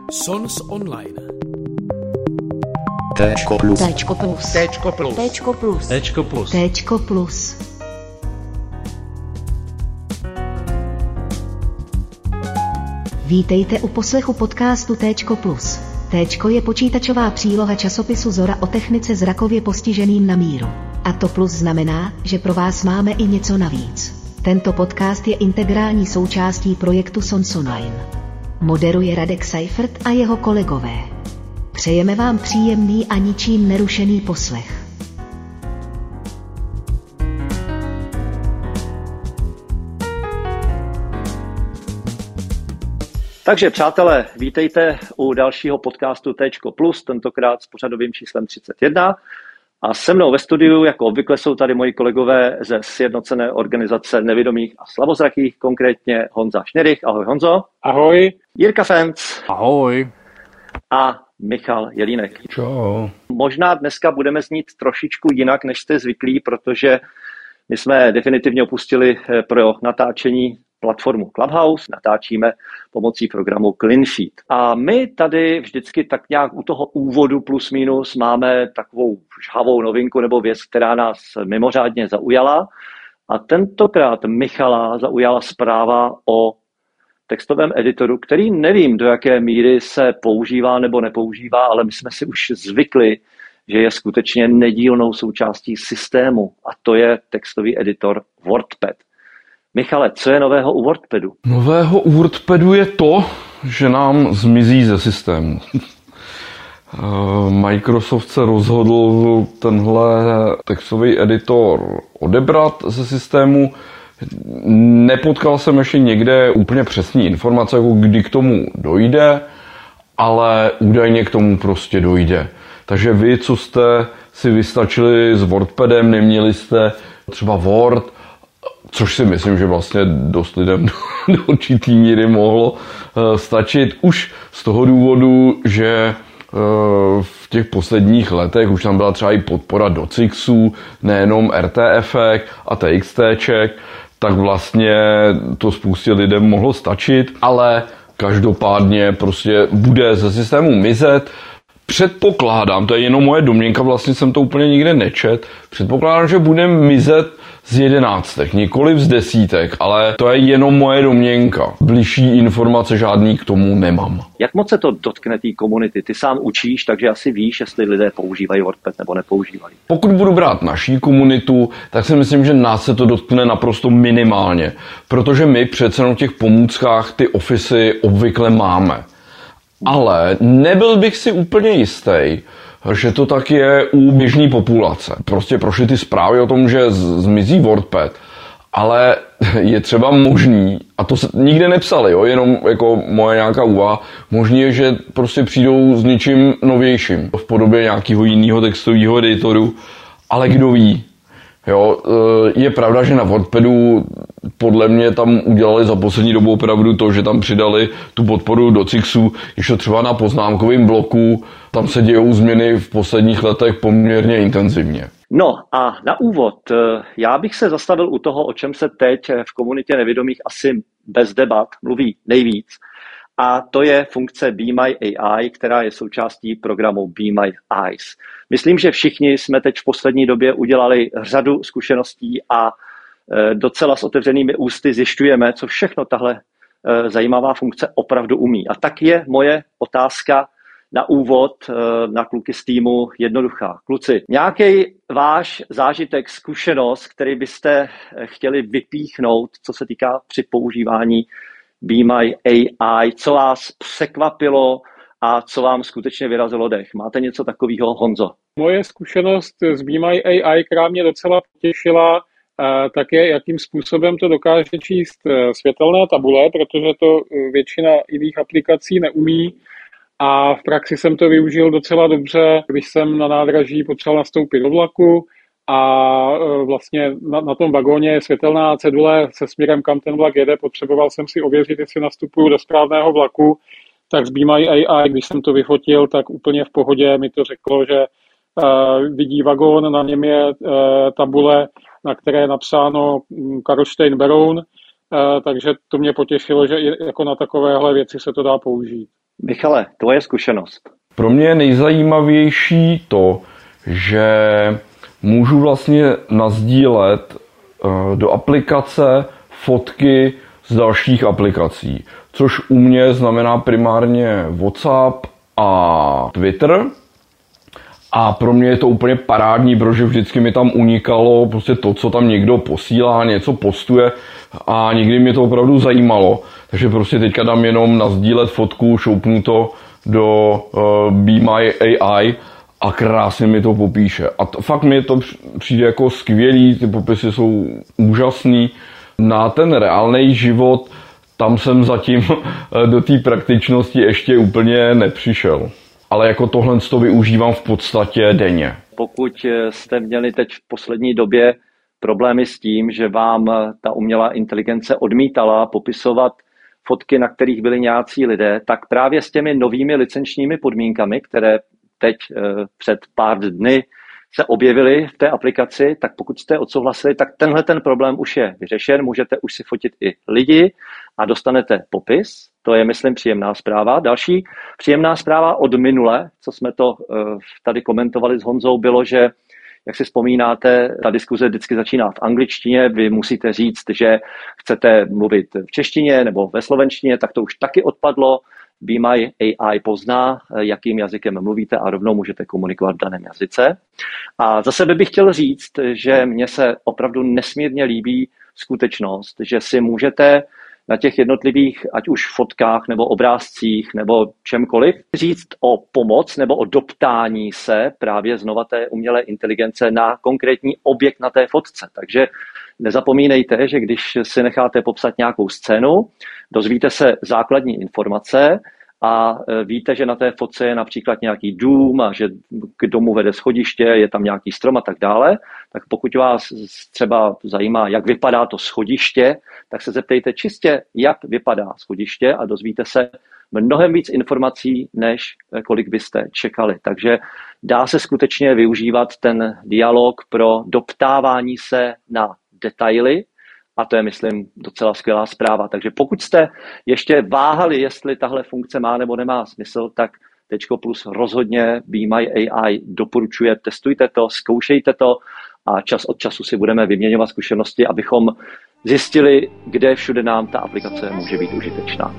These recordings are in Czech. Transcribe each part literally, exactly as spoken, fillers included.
Sons Online. Téčko plus. Téčko plus. Téčko plus. Téčko plus. Téčko plus. Téčko plus. Vítejte u poslechu podcastu Téčko plus. Téčko je počítačová příloha časopisu Zora o technice zrakově postiženým na míru. A to plus znamená, že pro vás máme i něco navíc. Tento podcast je integrální součástí projektu Sons Online. Moderuje Radek Seifert a jeho kolegové. Přejeme vám příjemný a ničím nerušený poslech. Takže přátelé, vítejte u dalšího podcastu Téčko plus, tentokrát s pořadovým číslem třicet jedna. A se mnou ve studiu, jako obvykle, jsou tady moji kolegové ze Sjednocené organizace nevidomých a slabozrakých, konkrétně Honza Šněrych. Ahoj Honzo. Ahoj. Jirka Fenc. Ahoj. A Michal Jelínek. Čau. Možná dneska budeme znít trošičku jinak, než jste zvyklí, protože my jsme definitivně opustili pro natáčení platformu Clubhouse, natáčíme pomocí programu CleanSheet. A my tady vždycky tak nějak u toho úvodu plus minus máme takovou žhavou novinku nebo věc, která nás mimořádně zaujala. A tentokrát Michala zaujala zpráva o textovém editoru, který nevím, do jaké míry se používá nebo nepoužívá, ale my jsme si už zvykli, že je skutečně nedílnou součástí systému, a to je textový editor WordPad. Michale, co je nového u WordPadu? Nového u WordPadu je to, že nám zmizí ze systému. Microsoft se rozhodl tenhle textový editor odebrat ze systému. Nepotkal jsem ještě někde úplně přesný informace, jako kdy k tomu dojde, ale údajně k tomu prostě dojde. Takže vy, co jste si vystačili s WordPadem, neměli jste třeba Word, což si myslím, že vlastně dost lidem do určitý míry mohlo stačit. Už z toho důvodu, že v těch posledních letech už tam byla třeba i podpora docixů, nejenom RTFek a TXTček, tak vlastně to spoustě lidem mohlo stačit, ale každopádně prostě bude ze systému mizet. Předpokládám, to je jenom moje domněnka, vlastně jsem to úplně nikde nečet, předpokládám, že bude mizet z jedenáctek, nikoliv z desítek, ale to je jenom moje domněnka. Bližší informace žádný k tomu nemám. Jak moc se to dotkne té komunity? Ty sám učíš, takže asi víš, jestli lidé používají WordPad nebo nepoužívají. Pokud budu brát naší komunitu, tak si myslím, že nás se to dotkne naprosto minimálně, protože my přece na těch pomůckách ty ofisy obvykle máme. Ale nebyl bych si úplně jistý, že to tak je u běžné populace. Prostě prošly ty zprávy o tom, že zmizí WordPad, ale je třeba možný, a to se nikde nepsali, jo, jenom jako moje nějaká úvaha, možný je, že prostě přijdou s něčím novějším v podobě nějakého jiného textového editoru, ale kdo ví. Jo, je pravda, že na WordPadu podle mě tam udělali za poslední dobu opravdu to, že tam přidali tu podporu docixu, ještě třeba na poznámkovém bloku, tam se dějou změny v posledních letech poměrně intenzivně. No a na úvod, já bych se zastavil u toho, o čem se teď v komunitě nevidomých asi bez debat mluví nejvíc, a to je funkce Be My A I, která je součástí programu Be My Eyes. Myslím, že všichni jsme teď v poslední době udělali řadu zkušeností a docela s otevřenými ústy zjišťujeme, co všechno tahle zajímavá funkce opravdu umí. A tak je moje otázka na úvod na kluky z týmu jednoduchá. Kluci, nějaký váš zážitek, zkušenost, který byste chtěli vypíchnout, co se týká při používání Be My A I, co vás překvapilo a co vám skutečně vyrazilo dech? Máte něco takového, Honzo? Moje zkušenost s Be My A I, která mě docela potěšila, tak je, jakým způsobem to dokáže číst světelné tabule, protože to většina jiných aplikací neumí. A v praxi jsem to využil docela dobře, když jsem na nádraží potřeboval nastoupit do vlaku a vlastně na, na tom vagóně je světelná cedule se směrem, kam ten vlak jede. Potřeboval jsem si ověřit, jestli nastupuju do správného vlaku. Tak s Be My A I, když jsem to vyfotil, tak úplně v pohodě mi to řeklo, že uh, vidí vagón, na něm je uh, tabule, na které je napsáno Karlštejn Beroun, uh, takže to mě potěšilo, že i jako na takovéhle věci se to dá použít. Michale, tvoje zkušenost. Pro mě je nejzajímavější to, že můžu vlastně nasdílet do aplikace fotky z dalších aplikací, což u mě znamená primárně WhatsApp a Twitter. A pro mě je to úplně parádní, protože vždycky mi tam unikalo prostě to, co tam někdo posílá, něco postuje a nikdy mě to opravdu zajímalo. Takže prostě teďka dám jenom nasdílet fotku, šoupnu to do uh, Be My A I a krásně mi to popíše. A to, fakt mi to přijde jako skvělý, ty popisy jsou úžasný. Na ten reálný život tam jsem zatím do té praktičnosti ještě úplně nepřišel. Ale jako tohle to využívám v podstatě denně. Pokud jste měli teď v poslední době problémy s tím, že vám ta umělá inteligence odmítala popisovat fotky, na kterých byli nějací lidé, tak právě s těmi novými licenčními podmínkami, které teď před pár dny se objevily v té aplikaci, tak pokud jste odsouhlasili, tak tenhle ten problém už je vyřešen, můžete už si fotit i lidi a dostanete popis. To je, myslím, příjemná zpráva. Další příjemná zpráva od minule, co jsme to tady komentovali s Honzou, bylo, že, jak si vzpomínáte, ta diskuze vždycky začíná v angličtině, vy musíte říct, že chcete mluvit v češtině nebo ve slovenštině, tak to už taky odpadlo. Be My A I pozná, jakým jazykem mluvíte a rovnou můžete komunikovat v daném jazyce. A za sebe bych chtěl říct, že mně se opravdu nesmírně líbí skutečnost, že si můžete na těch jednotlivých, ať už fotkách nebo obrázcích nebo čemkoliv, říct o pomoc nebo o doptání se právě znova té umělé inteligence na konkrétní objekt na té fotce. Takže nezapomínejte, že když si necháte popsat nějakou scénu, dozvíte se základní informace a víte, že na té fotce je například nějaký dům a že k domu vede schodiště, je tam nějaký strom a tak dále, tak pokud vás třeba zajímá, jak vypadá to schodiště, tak se zeptejte čistě, jak vypadá schodiště a dozvíte se mnohem víc informací, než kolik byste čekali. Takže dá se skutečně využívat ten dialog pro doptávání se na detaily, a to je, myslím, docela skvělá zpráva. Takže pokud jste ještě váhali, jestli tahle funkce má nebo nemá smysl, tak Tečko Plus rozhodně Be My A I doporučuje. Testujte to, zkoušejte to a čas od času si budeme vyměňovat zkušenosti, abychom zjistili, kde všude nám ta aplikace může být užitečná.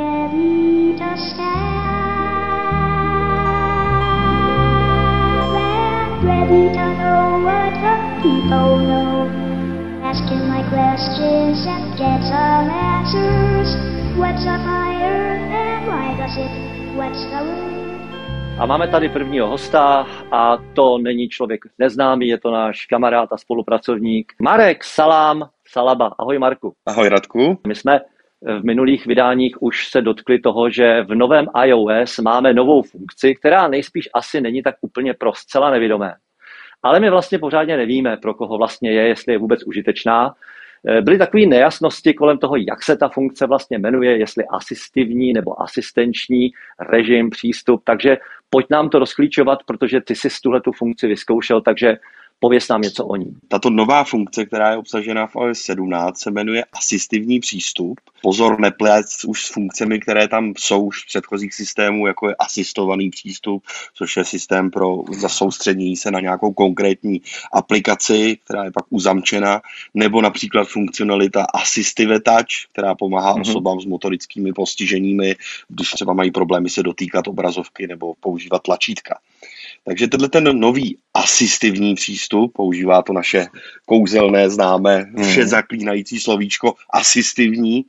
Asking my questions and get some answers. What's a fire and why does it? What's the word? A máme tady prvního hosta a to není člověk neznámý, je to náš kamarád a spolupracovník Marek Salám Salaba. Ahoj Marku. Ahoj Radku. My jsme v minulých vydáních už se dotkli toho, že v novém iOS máme novou funkci, která nejspíš asi není tak úplně pro zcela nevidomé. Ale my vlastně pořádně nevíme, pro koho vlastně je, jestli je vůbec užitečná. Byly takové nejasnosti kolem toho, jak se ta funkce vlastně jmenuje, jestli asistivní nebo asistenční režim, přístup. Takže pojď nám to rozklíčovat, protože ty jsi tuhletu funkci vyzkoušel, takže pověz nám něco o ní. Tato nová funkce, která je obsažena v iOS sedmnáct, se jmenuje asistivní přístup. Pozor, neplést už s funkcemi, které tam jsou už z předchozích systémů, jako je asistovaný přístup, což je systém pro zasoustředění se na nějakou konkrétní aplikaci, která je pak uzamčena, nebo například funkcionalita Assistive Touch, která pomáhá mm-hmm. osobám s motorickými postiženími, když třeba mají problémy se dotýkat obrazovky nebo používat tlačítka. Takže tenhle ten nový asistivní přístup, používá to naše kouzelné známé vše zaklínající slovíčko asistivní,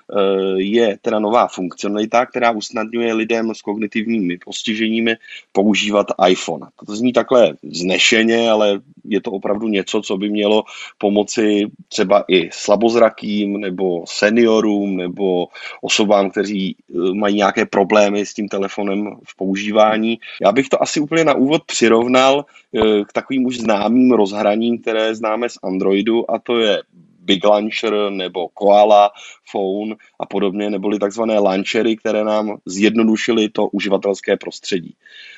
je teda nová funkcionalita, která usnadňuje lidem s kognitivními postiženími používat iPhone. To zní takhle vznešeně, ale je to opravdu něco, co by mělo pomoci třeba i slabozrakým, nebo seniorům, nebo osobám, kteří mají nějaké problémy s tím telefonem v používání. Já bych to asi úplně na úvod přirovnal k takovým už známým rozhraním, které známe z Androidu, a to je Big Launcher nebo Koala Phone a podobně, neboli takzvané launchery, které nám zjednodušily to uživatelské prostředí.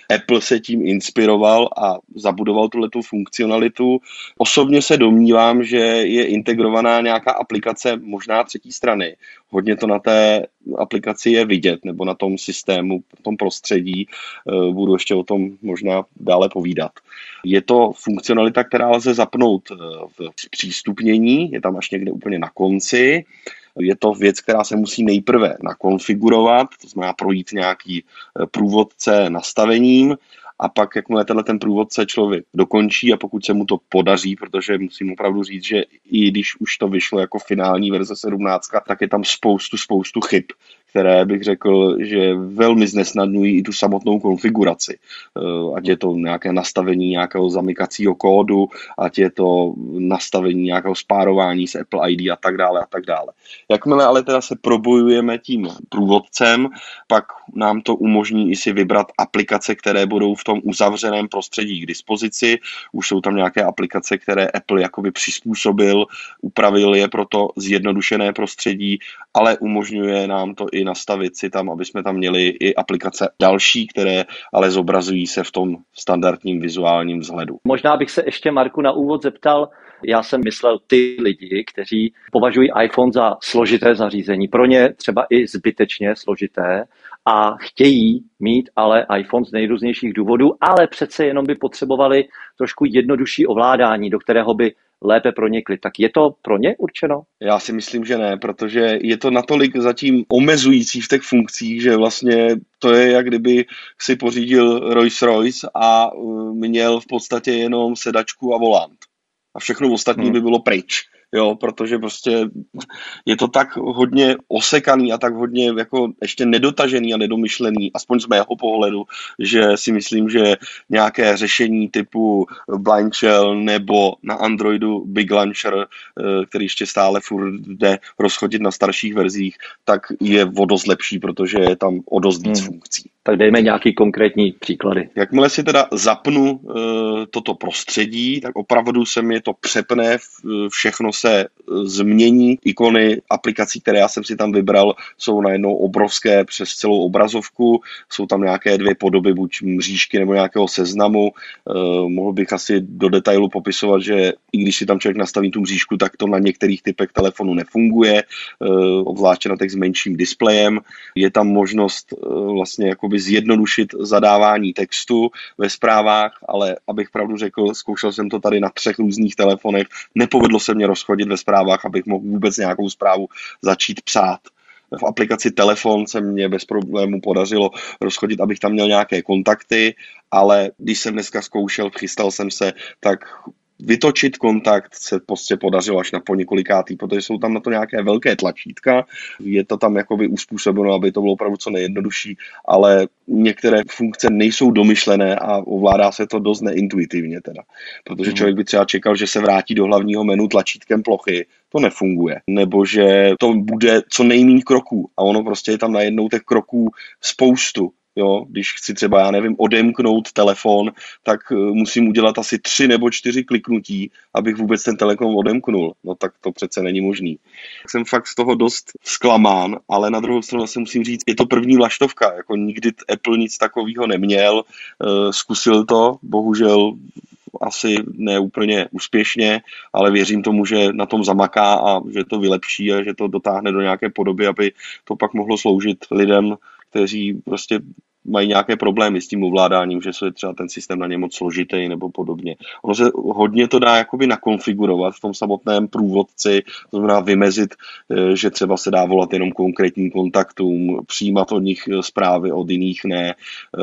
Apple se tím inspiroval a zabudoval tuhletu funkcionalitu. Osobně se domnívám, že je integrovaná nějaká aplikace možná třetí strany. Hodně to na té aplikaci je vidět, nebo na tom systému, na tom prostředí. Budu ještě o tom možná dále povídat. Je to funkcionalita, která lze zapnout v přístupnění, je tam až někde úplně na konci. Je to věc, která se musí nejprve nakonfigurovat, to znamená projít nějaký průvodce nastavením, a pak, jakmile tenhle ten průvodce člověk dokončí a pokud se mu to podaří, protože musím opravdu říct, že i když už to vyšlo jako finální verze sedmnáct, tak je tam spoustu, spoustu chyb, které bych řekl, že velmi znesnadňují i tu samotnou konfiguraci. Ať je to nějaké nastavení nějakého zamykacího kódu, ať je to nastavení nějakého spárování s Apple I D a tak dále a tak dále. Jakmile ale teda se probojujeme tím průvodcem, pak nám to umožní i si vybrat aplikace, které budou v tom uzavřeném prostředí k dispozici. Už jsou tam nějaké aplikace, které Apple jakoby přizpůsobil, upravil je pro to zjednodušené prostředí, ale umožňuje nám to i nastavit si tam, aby jsme tam měli i aplikace další, které ale zobrazují se v tom standardním vizuálním vzhledu. Možná bych se ještě, Marku, na úvod zeptal, já jsem myslel ty lidi, kteří považují iPhone za složité zařízení, pro ně třeba i zbytečně složité a chtějí mít ale iPhone z nejrůznějších důvodů, ale přece jenom by potřebovali trošku jednodušší ovládání, do kterého by lépe pronikli. Tak je to pro ně určeno? Já si myslím, že ne, protože je to natolik zatím omezující v těch funkcích, že vlastně to je, jak kdyby si pořídil Rolls-Royce a měl v podstatě jenom sedačku a volant. A všechno ostatní hmm. by bylo pryč. Jo, protože prostě je to tak hodně osekaný a tak hodně jako ještě nedotažený a nedomyšlený, aspoň z mého pohledu, že si myslím, že nějaké řešení typu Blind Shell nebo na Androidu Big Launcher, který ještě stále furt jde rozchodit na starších verzích, tak je o dost lepší, protože je tam o dost víc hmm. funkcí. Tak dejme nějaký konkrétní příklady. Jakmile si teda zapnu e, toto prostředí, tak opravdu se mi to přepne, všechno se změní. Ikony aplikací, které já jsem si tam vybral, jsou najednou obrovské přes celou obrazovku. Jsou tam nějaké dvě podoby, buď mřížky nebo nějakého seznamu. E, mohl bych asi do detailu popisovat, že i když si tam člověk nastaví tu mřížku, tak to na některých typech telefonu nefunguje, e, obzvláště na těch s menším displejem. Je tam možnost e, vlastně jakoby zjednodušit zadávání textu ve zprávách, ale abych pravdu řekl, zkoušel jsem to tady na třech různých telefonech, nepovedlo se mě rozchodit ve zprávách, abych mohl vůbec nějakou zprávu začít psát. V aplikaci Telefon se mě bez problému podařilo rozchodit, abych tam měl nějaké kontakty, ale když jsem dneska zkoušel, chystal jsem se, tak vytočit kontakt se prostě podařilo až na poněkolikátý, protože jsou tam na to nějaké velké tlačítka, je to tam jakoby uspůsobeno, aby to bylo opravdu co nejjednodušší, ale některé funkce nejsou domyšlené a ovládá se to dost neintuitivně teda, protože člověk by třeba čekal, že se vrátí do hlavního menu tlačítkem plochy, to nefunguje, nebo že to bude co nejméně kroků a ono prostě je tam najednou těch kroků spoustu. Jo, když chci třeba, já nevím, odemknout telefon, tak musím udělat asi tři nebo čtyři kliknutí, abych vůbec ten telefon odemknul. No tak to přece není možný. Jsem fakt z toho dost zklamán, ale na druhou stranu se musím říct, je to první vlaštovka. Jako nikdy Apple nic takového neměl, zkusil to, bohužel asi ne úplně úspěšně, ale věřím tomu, že na tom zamaká a že to vylepší a že to dotáhne do nějaké podoby, aby to pak mohlo sloužit lidem, kteří prostě mají nějaké problémy s tím ovládáním, že je třeba ten systém na ně moc složitý nebo podobně. Ono se hodně to dá jakoby nakonfigurovat v tom samotném průvodci, to znamená vymezit, že třeba se dá volat jenom konkrétním kontaktům, přijímat od nich zprávy, od jiných ne.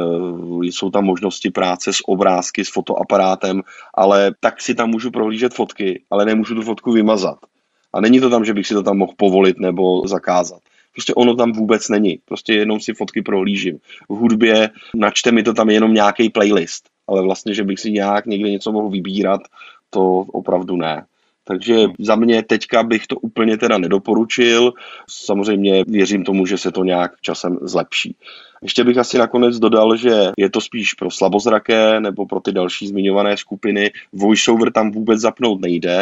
Jsou tam možnosti práce s obrázky, s fotoaparátem, ale tak si tam můžu prohlížet fotky, ale nemůžu tu fotku vymazat. A není to tam, že bych si to tam mohl povolit nebo zakázat. Prostě ono tam vůbec není. Prostě jenom si fotky prohlížím. V hudbě načte mi to tam jenom nějaký playlist, ale vlastně, že bych si nějak někde něco mohl vybírat, to opravdu ne. Takže za mě teďka bych to úplně teda nedoporučil. Samozřejmě věřím tomu, že se to nějak časem zlepší. Ještě bych asi nakonec dodal, že je to spíš pro slabozraké nebo pro ty další zmiňované skupiny. VoiceOver tam vůbec zapnout nejde,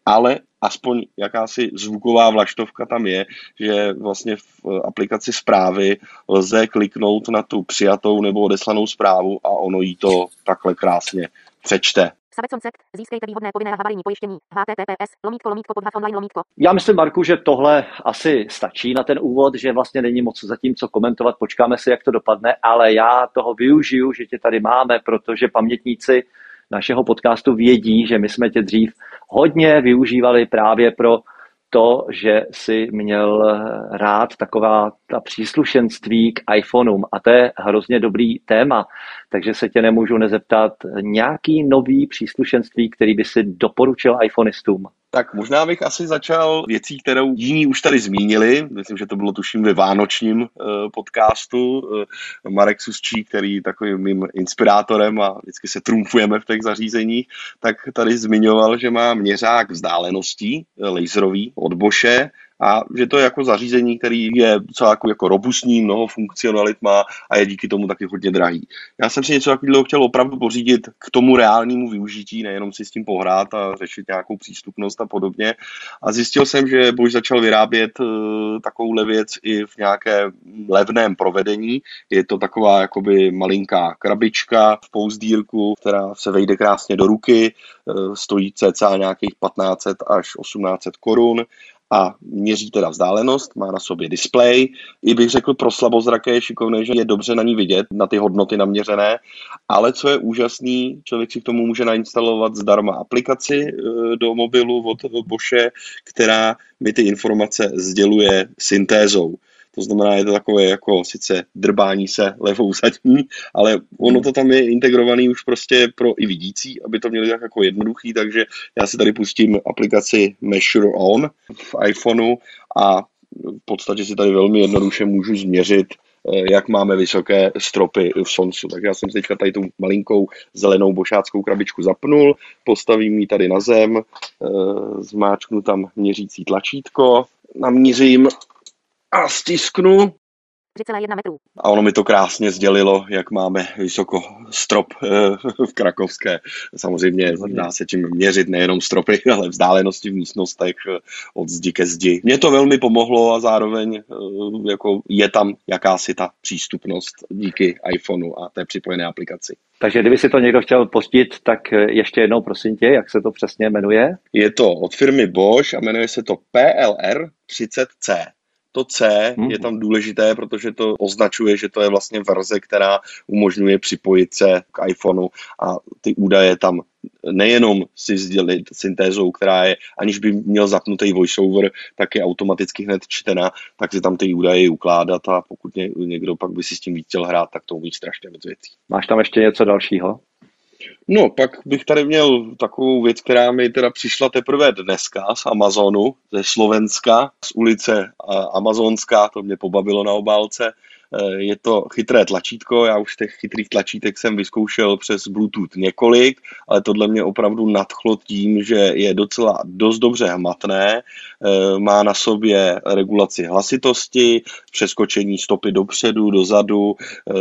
ale aspoň jakási zvuková vlaštovka tam je, že vlastně v aplikaci zprávy lze kliknout na tu přijatou nebo odeslanou zprávu a ono jí to takhle krásně přečte. Získejte výhodné povinné havarijní pojištění. H T T P S lomítko lomítko pod online lomítko. Já myslím, Marku, že tohle asi stačí na ten úvod, že vlastně není moc zatím co komentovat, počkáme si, jak to dopadne, ale já toho využiju, že tě tady máme, protože pamětníci našeho podcastu vědí, že my jsme tě dřív hodně využívali právě pro to, že si měl rád taková ta příslušenství k iPhoneům a to je hrozně dobrý téma, takže se tě nemůžu nezeptat nějaký nový příslušenství, který by si doporučil iPhoneistům. Tak možná bych asi začal věcí, kterou jiní už tady zmínili. Myslím, že to bylo tuším ve vánočním podcastu. Marek Susčí, který je takovým mým inspirátorem a vždycky se trumfujeme v těch zařízeních, tak tady zmiňoval, že má měřák vzdáleností laserový od Bosche a že to je jako zařízení, který je docela jako, jako robustní, mnoho funkcionalit má a je díky tomu taky hodně drahý. Já jsem si něco takového chtěl opravdu pořídit k tomu reálnému využití, nejenom si s tím pohrát a řešit nějakou přístupnost a podobně. A zjistil jsem, že Bosch začal vyrábět uh, takovouhle věc i v nějaké levném provedení. Je to taková jakoby malinká krabička v pouzdírku, která se vejde krásně do ruky, uh, stojí cca nějakých patnáct set až osmnáct set korun. A měří teda vzdálenost, má na sobě displej. I bych řekl pro slabozraké je šikovné, že je dobře na ní vidět, na ty hodnoty naměřené, ale co je úžasný, člověk si k tomu může nainstalovat zdarma aplikaci do mobilu od Bosche, která mi ty informace sděluje syntézou. To znamená, je to takové jako sice drbání se levou zadní, ale ono to tam je integrovaný už prostě pro i vidící, aby to měli tak jako jednoduchý, takže já si tady pustím aplikaci Measure On v iPhoneu a v podstatě si tady velmi jednoduše můžu změřit, jak máme vysoké stropy v Sonsu. Tak já jsem si teďka tady tu malinkou zelenou bošáckou krabičku zapnul, postavím ji tady na zem, zmáčknu tam měřící tlačítko, namířím a stisknu. tři celá jedna metrů. A ono mi to krásně sdělilo, jak máme vysoko strop v Krakovské. Samozřejmě dá se tím měřit nejenom stropy, ale vzdálenosti v místnostech od zdi ke zdi. Mně to velmi pomohlo a zároveň jako je tam jakási ta přístupnost díky iPhoneu a té připojené aplikaci. Takže kdyby si to někdo chtěl pustit, tak ještě jednou prosím tě, jak se to přesně jmenuje? Je to od firmy Bosch a jmenuje se to P L R třicet C. To C je tam důležité, protože to označuje, že to je vlastně verze, která umožňuje připojit se k iPhoneu a ty údaje tam nejenom si sdělit syntézou, která je, aniž by měl zapnutý voiceover, tak je automaticky hned čtená, tak si tam ty údaje ukládat a pokud někdo pak by si s tím víc chtěl hrát, tak to umí strašně moc věcí. Máš tam ještě něco dalšího? No, pak bych tady měl takovou věc, která mi teda přišla teprve dneska z Amazonu, ze Slovenska, z ulice Amazonská, to mě pobavilo na obálce. Je to chytré tlačítko, já už těch chytrých tlačítek jsem vyzkoušel přes Bluetooth několik, ale tohle mě opravdu nadchlo tím, že je docela dost dobře hmatné, má na sobě regulaci hlasitosti, přeskočení stopy dopředu, dozadu,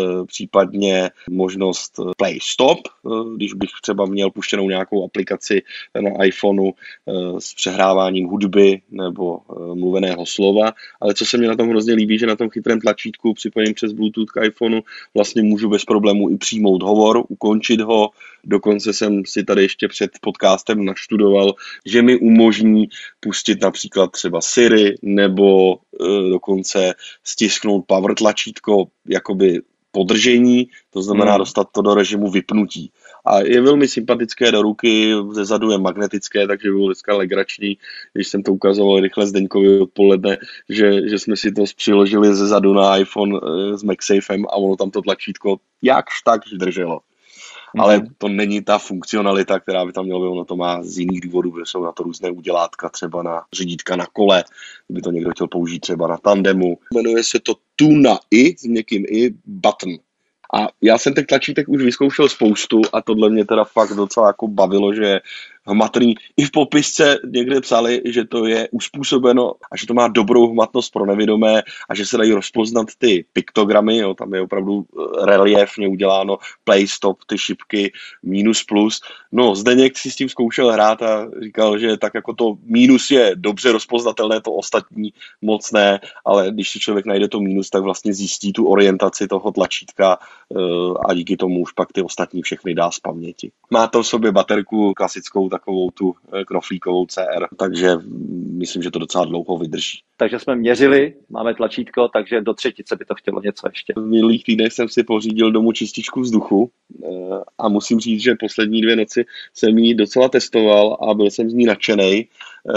případně možnost play stop, když bych třeba měl puštěnou nějakou aplikaci na iPhoneu s přehráváním hudby nebo mluveného slova, ale co se mi na tom hrozně líbí, že na tom chytrém tlačítku připojením přes Bluetooth k iPhoneu vlastně můžu bez problémů i přijmout hovor, ukončit ho, dokonce jsem si tady ještě před podcastem naštudoval, že mi umožní pustit například třeba Siri nebo e, dokonce stisknout power tlačítko jakoby podržení, to znamená hmm. dostat to do režimu vypnutí. A je velmi sympatické do ruky, ze zadu je magnetické, takže bylo dneska legrační, když jsem to ukazoval rychle Zdeňkovi odpoledne, že, že jsme si to přiložili ze zadu na iPhone s MagSafem a ono tam to tlačítko jakž tak drželo. Mm-hmm. Ale to není ta funkcionalita, která by tam měla být, ono to má z jiných důvodů, protože jsou na to různé udělátka, třeba na řídítka na kole, kdyby to někdo chtěl použít třeba na tandemu. Jmenuje se to Tuna i, s měkkým i, button. A já jsem těch tlačítek už vyzkoušel spoustu a tohle mě teda fakt docela jako bavilo, že je hmatný. I v popisce někde psali, že to je uspůsobeno a že to má dobrou hmatnost pro nevidomé a že se dají rozpoznat ty piktogramy, jo, tam je opravdu reliefně uděláno play, stop, ty šipky, minus, plus. No, Zdeněk si s tím zkoušel hrát a říkal, že tak jako to mínus je dobře rozpoznatelné, to ostatní moc ne, ale když si člověk najde to mínus, tak vlastně zjistí tu orientaci toho tlačítka a díky tomu už pak ty ostatní všechny dá z paměti. Má to v sobě baterku klasickou, takovou tu knoflíkovou C R, takže myslím, že to docela dlouho vydrží. Takže jsme měřili, máme tlačítko, takže do třetice by to chtělo něco ještě. V minulých týdnech jsem si pořídil domů čističku vzduchu a musím říct, že poslední dvě noci jsem ji docela testoval a byl jsem z ní nadšenej,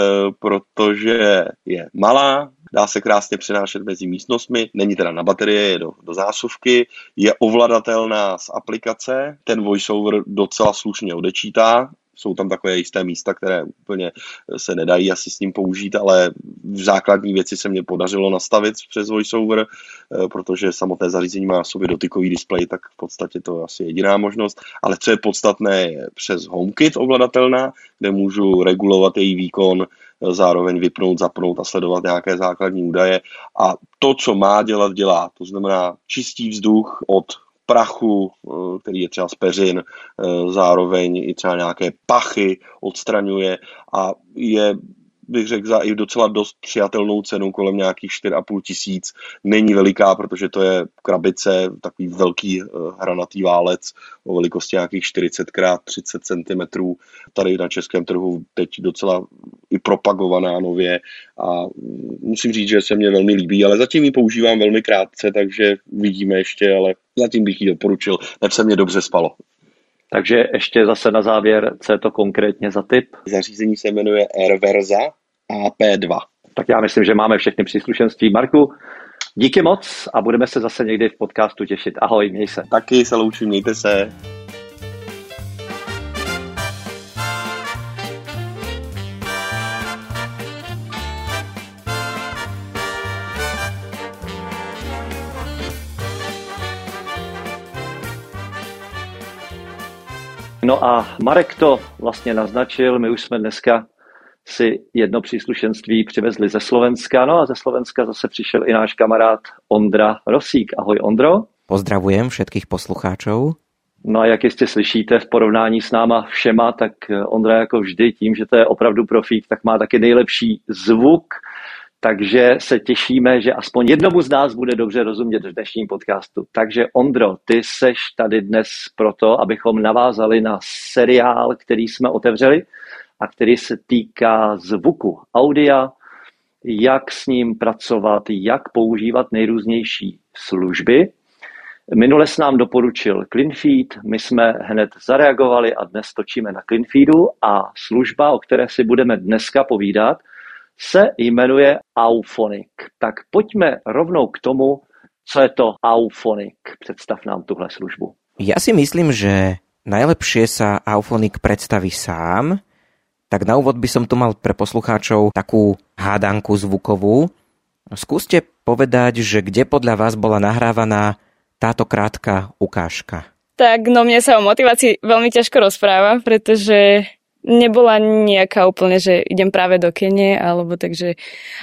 protože je malá, dá se krásně přenášet mezi místnostmi, není teda na baterie, je do, do zásuvky, je ovladatelná z aplikace, ten voiceover docela slušně odečítá, jsou tam takové jisté místa, které úplně se nedají asi s ním použít, ale v základní věci se mě podařilo nastavit přes VoiceOver, protože samotné zařízení má v sobě dotykový displej, tak v podstatě to je asi jediná možnost. Ale co je podstatné, je přes HomeKit ovladatelná, kde můžu regulovat její výkon, zároveň vypnout, zapnout a sledovat nějaké základní údaje. A to, co má dělat, dělá. To znamená čistý vzduch od prachu, který je třeba z peřin, zároveň i třeba nějaké pachy odstraňuje a je, bych řekl, za i docela dost přijatelnou cenu kolem nějakých čtyři a půl tisíc. Není veliká, protože to je krabice, takový velký hranatý válec o velikosti nějakých čtyřicet krát třicet centimetrů. Tady na českém trhu teď docela i propagovaná nově a musím říct, že se mně velmi líbí, ale zatím ji používám velmi krátce, takže uvidíme ještě, ale zatím bych ji doporučil, neb se mě dobře spalo. Takže ještě zase na závěr, co je to konkrétně za typ? Zařízení se jmenuje AirVersa A P dva. Tak já myslím, že máme všechny příslušenství. Marku, díky moc a budeme se zase někdy v podcastu těšit. Ahoj, měj se. Taky se loučím, mějte se. No a Marek to vlastně naznačil, my už jsme dneska si jedno příslušenství přivezli ze Slovenska, no a ze Slovenska zase přišel i náš kamarád Ondra Rosík. Ahoj Ondro. Pozdravujem všetkých poslucháčov. No a jak jistě slyšíte v porovnání s náma všema, tak Ondra jako vždy tím, že to je opravdu profík, tak má taky nejlepší zvuk, takže se těšíme, že aspoň jednomu z nás bude dobře rozumět v dnešním podcastu. Takže Ondro, ty seš tady dnes proto, abychom navázali na seriál, který jsme otevřeli a který se týká zvuku, audia, jak s ním pracovat, jak používat nejrůznější služby. Minule s nám doporučil CleanFeed, my jsme hned zareagovali a dnes točíme na CleanFeedu a služba, o které si budeme dneska povídat, se jmenuje Auphonic. Tak pojďme rovnou k tomu, co je to Auphonic. Představ nám tuhle službu. Ja si myslím, že najlepšie sa Auphonic predstaví sám, tak na úvod by som tu mal pre poslucháčov takú hádanku zvukovú. Skúste povedať, že kde podľa vás bola nahrávaná táto krátka ukážka. Tak no mne sa o motivácii veľmi ťažko rozpráva, pretože nebola nejaká úplne, že idem práve do Kene, alebo takže...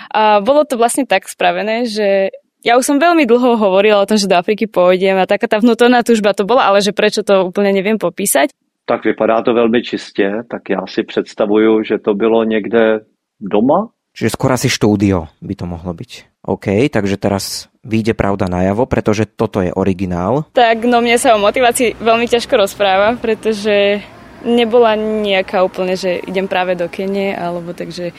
A bolo to vlastne tak spravené, že ja už som veľmi dlho hovorila o tom, že do Afriky pôjdem a taká tá vnútorná túžba to bola, ale že prečo to úplne neviem popísať. Tak vypadá to velmi čistě, tak já si představuju, že to bylo někde doma. Čiže skôr asi štúdio by to mohlo byť. OK, takže teraz vyjde pravda najavo, pretože toto je originál. Tak no mne sa o motivácii veľmi ťažko rozpráva, pretože nebola nejaká úplne, že idem práve do Kene, alebo takže...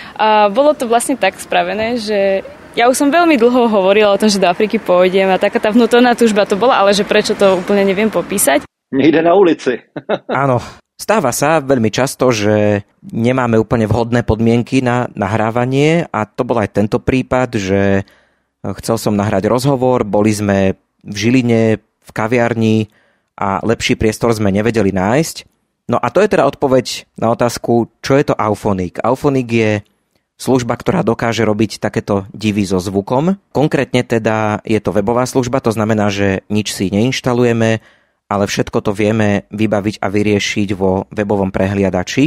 A bolo to vlastne tak spravené, že ja už som veľmi dlho hovorila o tom, že do Afriky pôjdem a taká tá vnútorná túžba to bola, ale že prečo to úplne neviem popísať. Niekde na ulici. Áno, stáva sa veľmi často, že nemáme úplne vhodné podmienky na nahrávanie a to bol aj tento prípad, že chcel som nahrať rozhovor, boli sme v Žiline, v kaviarni a lepší priestor sme nevedeli nájsť. No a to je teda odpoveď na otázku, čo je to Auphonic. Auphonic je služba, ktorá dokáže robiť takéto divy so zvukom. Konkrétne teda je to webová služba, to znamená, že nič si neinštalujeme, ale všetko to vieme vybaviť a vyriešiť vo webovom prehliadači.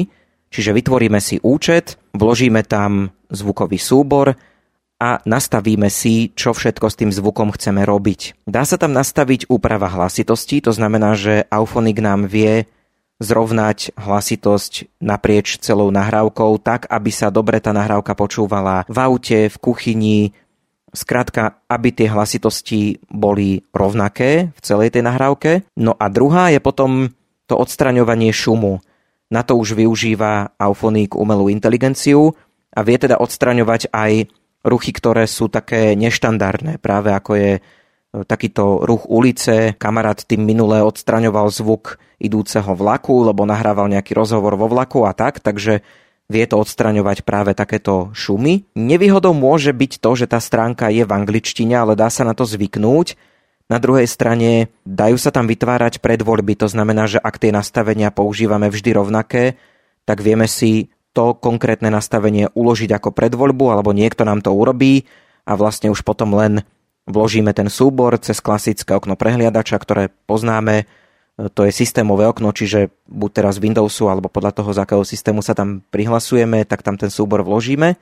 Čiže vytvoríme si účet, vložíme tam zvukový súbor a nastavíme si, čo všetko s tým zvukom chceme robiť. Dá sa tam nastaviť úprava hlasitosti, to znamená, že Auphonic nám vie zrovnať hlasitosť naprieč celou nahrávkou tak, aby sa dobre tá nahrávka počúvala v aute, v kuchyni, skrátka, aby tie hlasitosti boli rovnaké v celej tej nahrávke. No a druhá je potom to odstraňovanie šumu. Na to už využíva Auphonic umelú inteligenciu a vie teda odstraňovať aj ruchy, ktoré sú také neštandardné, práve ako je takýto ruch ulice. Kamarát tým minulé odstraňoval zvuk idúceho vlaku, lebo nahrával nejaký rozhovor vo vlaku a tak, takže vie to odstraňovať práve takéto šumy. Nevýhodou môže byť to, že tá stránka je v angličtine, ale dá sa na to zvyknúť. Na druhej strane dajú sa tam vytvárať predvoľby, to znamená, že ak tie nastavenia používame vždy rovnaké, tak vieme si to konkrétne nastavenie uložiť ako predvoľbu, alebo niekto nám to urobí a vlastne už potom len vložíme ten súbor cez klasické okno prehliadača, ktoré poznáme. To je systémové okno, čiže buď teraz Windowsu, alebo podľa toho, z akého systému sa tam prihlasujeme, tak tam ten súbor vložíme.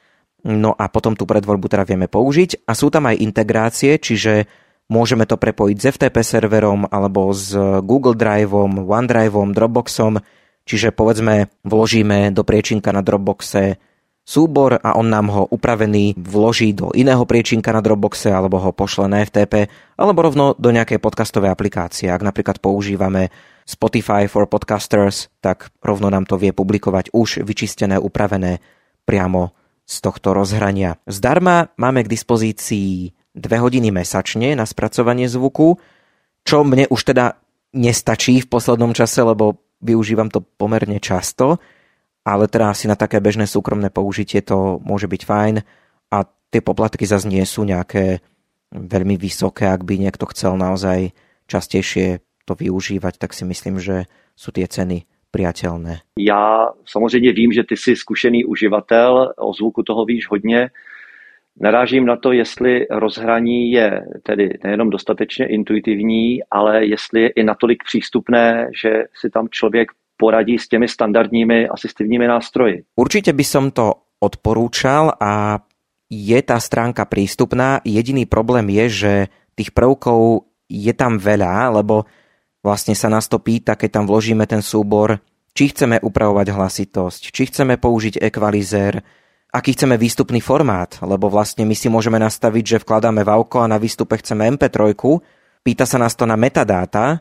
No a potom tú predvoľbu teda vieme použiť. A sú tam aj integrácie, čiže môžeme to prepojiť s ef té pé serverom alebo s Google Driveom, OneDriveom, Dropboxom. Čiže povedzme, vložíme do priečinka na Dropboxe súbor a on nám ho upravený vloží do iného priečinka na Dropboxe alebo ho pošle na ef té pé alebo rovno do nejakej podcastovej aplikácie. Ak napríklad používame Spotify for Podcasters, tak rovno nám to vie publikovať už vyčistené, upravené priamo z tohto rozhrania. Zdarma máme k dispozícii dve hodiny mesačne na spracovanie zvuku, čo mne už teda nestačí v poslednom čase, lebo využívam to pomerne často, ale teda asi na také bežné súkromné použitie to môže byť fajn a tie poplatky zase nie sú nejaké veľmi vysoké. Ak by niekto chcel naozaj častejšie to využívať, tak si myslím, že sú tie ceny priateľné. Já samozřejmě vím, že ty jsi zkušený uživatel, o zvuku toho víš hodně. Narážím na to, jestli rozhraní je tedy nejenom dostatečně intuitivní, ale jestli je i natolik přístupné, že si tam člověk poradí s těmi standardními asistivními nástroji. Určite by som to odporúčal a je tá stránka prístupná. Jediný problém je, že tých prvkov je tam veľa, lebo vlastne sa nás to pýta, keď tam vložíme ten súbor, či chceme upravovať hlasitosť, či chceme použiť ekvalizér, aký chceme výstupný formát, lebo vlastne my si môžeme nastaviť, že vkladáme vauko a na výstupe chceme em pé tri, pýta sa nás to na metadáta,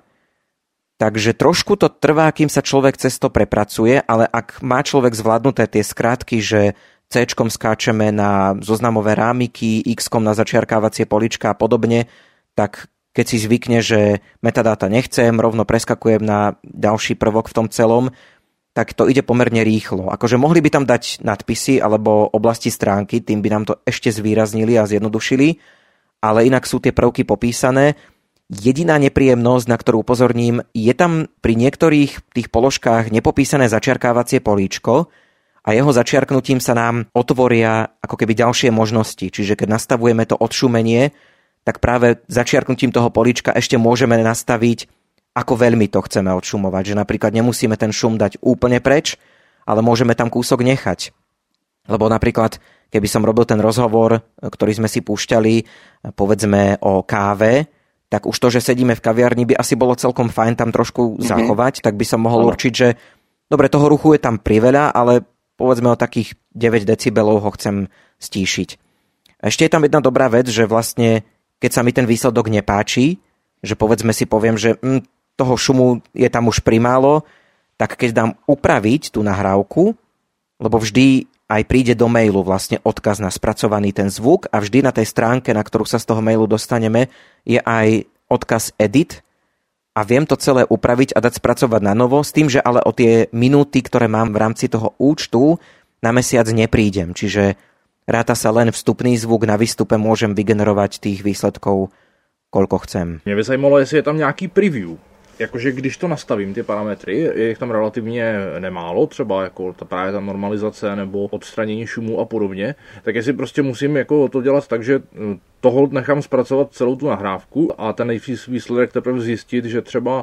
takže trošku to trvá, kým sa človek cez to prepracuje, ale ak má človek zvládnuté tie skrátky, že C-čkom skáčeme na zoznamové rámiky, X-kom na začiarkávacie polička a podobne, tak keď si zvykne, že metadáta nechcem, rovno preskakujem na ďalší prvok v tom celom, tak to ide pomerne rýchlo. Akože mohli by tam dať nadpisy alebo oblasti stránky, tým by nám to ešte zvýraznili a zjednodušili, ale inak sú tie prvky popísané. Jediná nepríjemnosť, na ktorú upozorním, je tam pri niektorých tých položkách nepopísané začiarkávacie políčko a jeho začiarknutím sa nám otvoria ako keby ďalšie možnosti. Čiže keď nastavujeme to odšumenie, tak práve začiarknutím toho políčka ešte môžeme nastaviť, ako veľmi to chceme odšumovať. Že napríklad nemusíme ten šum dať úplne preč, ale môžeme tam kúsok nechať. Lebo napríklad, keby som robil ten rozhovor, ktorý sme si púšťali, povedzme o káve, tak už to, že sedíme v kaviarni, by asi bolo celkom fajn tam trošku mm-hmm. zachovať, tak by som mohol určiť, že dobre, toho ruchu je tam priveľa, ale povedzme o takých deväť decibelov ho chcem stíšiť. Ešte je tam jedna dobrá vec, že vlastne keď sa mi ten výsledok nepáči, že povedzme si poviem, že hm, toho šumu je tam už primálo, tak keď dám upraviť tú nahrávku, lebo vždy aj príde do mailu vlastne odkaz na spracovaný ten zvuk a vždy na tej stránke, na ktorú sa z toho mailu dostaneme, je aj odkaz edit a viem to celé upraviť a dať spracovať na novo, s tým, že ale o tie minúty, ktoré mám v rámci toho účtu, na mesiac neprídem. Čiže ráta sa len vstupný zvuk, na výstupe môžem vygenerovať tých výsledkov, koľko chcem. Mě by zajímalo, jestli je tam nějaký preview. Jakože když to nastavím, ty parametry, je jich tam relativně nemálo, třeba jako ta právě ta normalizace nebo odstranění šumu a podobně, tak jestli prostě musím jako to dělat tak, že toho nechám zpracovat celou tu nahrávku a ten výsledek teprve zjistit, že třeba